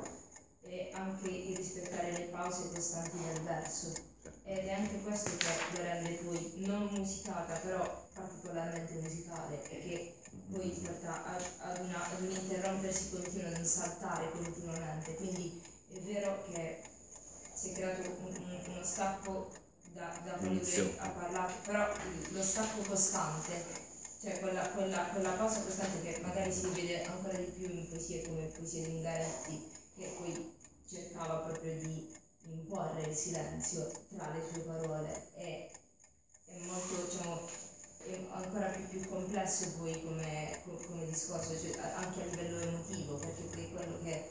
è anche il rispettare le pause costanti del verso ed è anche questo che lo rende poi non musicata però particolarmente musicale e che poi porta ad, ad, una, ad un interrompersi continuo, ad un saltare continuamente, quindi è vero che si è creato un, un, uno stacco da, da quello che ha parlato, però lo stacco costante, cioè quella, quella, quella pausa costante che magari si vede ancora di più in poesie come Poesie di Ungaretti, che poi cercava proprio di imporre il silenzio tra le sue parole e è molto, diciamo, è ancora più, più complesso poi come, come discorso, cioè, anche a livello emotivo, perché poi è quello che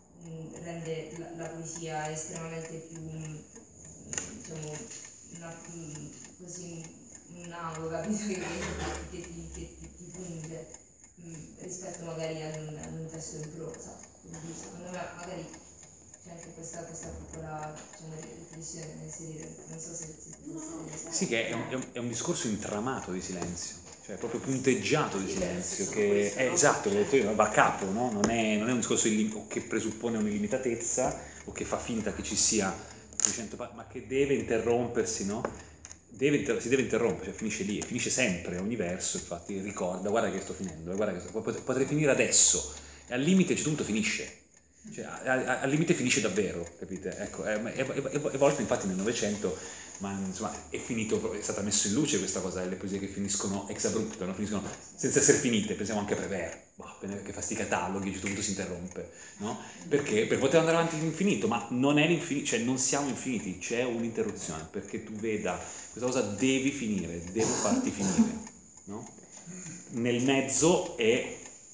mh, rende la, la poesia estremamente più, mh, diciamo, una, mh, così, un angolo, capito, che, che, che, ti, che ti, ti punge mh, rispetto magari ad un, ad un testo in prosa. Quindi secondo me magari c'è anche questa, questa piccola, diciamo, riflessione da inserire, non so se si può inserire. Sì, che è un, è un discorso intramato di silenzio, cioè proprio punteggiato di silenzio, che è esatto, l'ho detto io, va a capo, no? non, è, non è un discorso illim- che presuppone un'illimitatezza o che fa finta che ci sia duecento pa- ma che deve interrompersi, no? Deve inter- si deve interrompere, cioè finisce lì, e finisce sempre ogni verso, infatti ricorda, guarda che sto finendo, guarda che sto, pot- potrei finire adesso, e al limite a un certo punto finisce. Cioè, al limite finisce davvero, capite? Ecco, è, è, è, è volte infatti nel Novecento, ma insomma è finito, è stata messa in luce questa cosa, le poesie che finiscono ex abrupto, no? Finiscono senza essere finite, pensiamo anche a Prévert, boh, che fa sti cataloghi, a un certo punto si interrompe, no? Perché? Per poter andare avanti all'infinito, ma non è l'infinito, cioè non siamo infiniti, c'è un'interruzione, perché tu veda, questa cosa devi finire, devo farti finire, no? Nel mezzo è...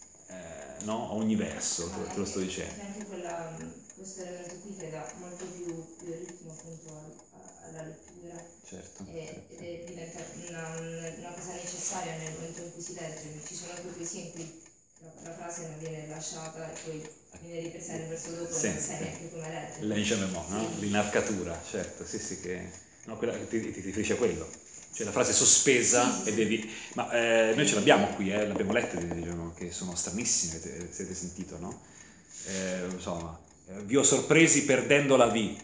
no? A ogni verso, te, te lo sto dicendo. C'è anche quella, questo elemento qui che dà molto più, più ritmo appunto alla, alla lettura certo, e, ed è diventa una, una cosa necessaria nel momento in cui si legge. Ci sono anche poesie in cui la, la frase non viene lasciata e poi viene ripresa nel verso dopo sì, e non sai sì. neanche come leggere. L'enchaînement, no? L'inarcatura, certo, sì sì che... No, quella che ti, ti riferisce a quello. Cioè la frase sospesa sì, sì, e devi... Ma eh, noi ce l'abbiamo qui, eh, l'abbiamo lette, diciamo, che sono stranissime, te, siete sentito, no? Eh, insomma, eh, vi ho sorpresi perdendo la V.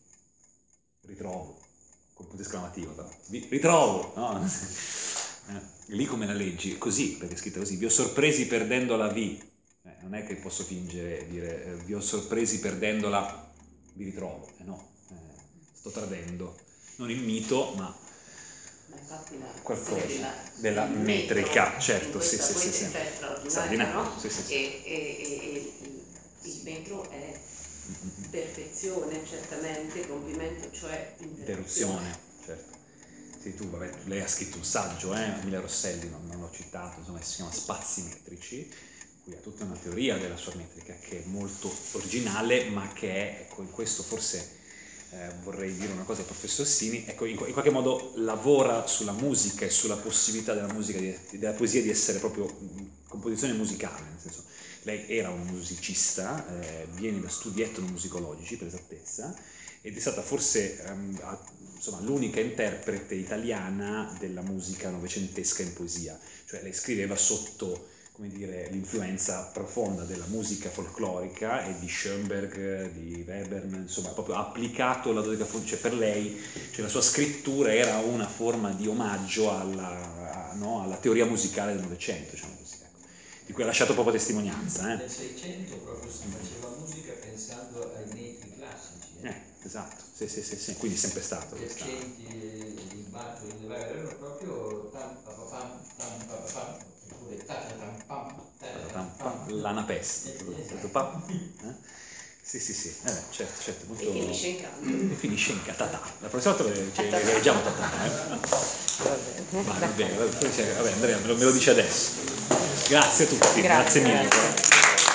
Ritrovo, con punto esclamativo, però. Vi, ritrovo, no? eh, lì come la leggi? Così, perché è scritta così. Vi ho sorpresi perdendo la V. Eh, non è che posso fingere, dire, eh, vi ho sorpresi perdendo la... Vi ritrovo, eh, no. Eh, sto tradendo. Non il mito, ma... infatti la Qualcosa della, della del metrica, metro, certo, in sì, questa sì, sì, poesia sì. è straordinaria, Straordinario, no? sì, sì, sì. E, e, e, e il, il metro è perfezione, certamente, compimento, cioè interruzione. Interruzione, certo. Sì, tu, vabbè, lei ha scritto un saggio, eh, Emilia Rosselli, non, non l'ho citato, insomma, si chiama Spazi metrici, cui ha tutta una teoria della sua metrica che è molto originale, ma che è, ecco, in questo forse eh, vorrei dire una cosa al professor Sini, ecco, in, in qualche modo lavora sulla musica e sulla possibilità della musica, di, della poesia di essere proprio mh, composizione musicale, nel senso, lei era un musicista, eh, viene da studi etnomusicologici per esattezza, ed è stata forse um, a, insomma, l'unica interprete italiana della musica novecentesca in poesia, cioè lei scriveva sotto, come dire, l'influenza profonda della musica folclorica e di Schoenberg, di Webern, insomma, proprio ha applicato la dodecafonia, cioè per lei, cioè la sua scrittura era una forma di omaggio alla, a, no, alla teoria musicale del Novecento, diciamo così, ecco, di cui ha lasciato proprio testimonianza. Eh. Nel Seicento proprio si faceva musica pensando ai metri classici. Eh? Eh, esatto, sì, sì, sì, sì, quindi è sempre stato Gli questa... accenti, il basso, il livello, erano proprio tam pa pa pam, tam pa pa pam, oppure ta ta tam pam, ta ta tam pam. L'anapeste, eh? Sì, sì, sì, eh, certo, certo. Molto... E finisce in canto. E finisce in tatà. La prossima volta le, ce le leggiamo tatà. Eh? Va bene, va bene, vabbè, Andrea me lo, me lo dice adesso. Grazie a tutti, grazie, grazie mille.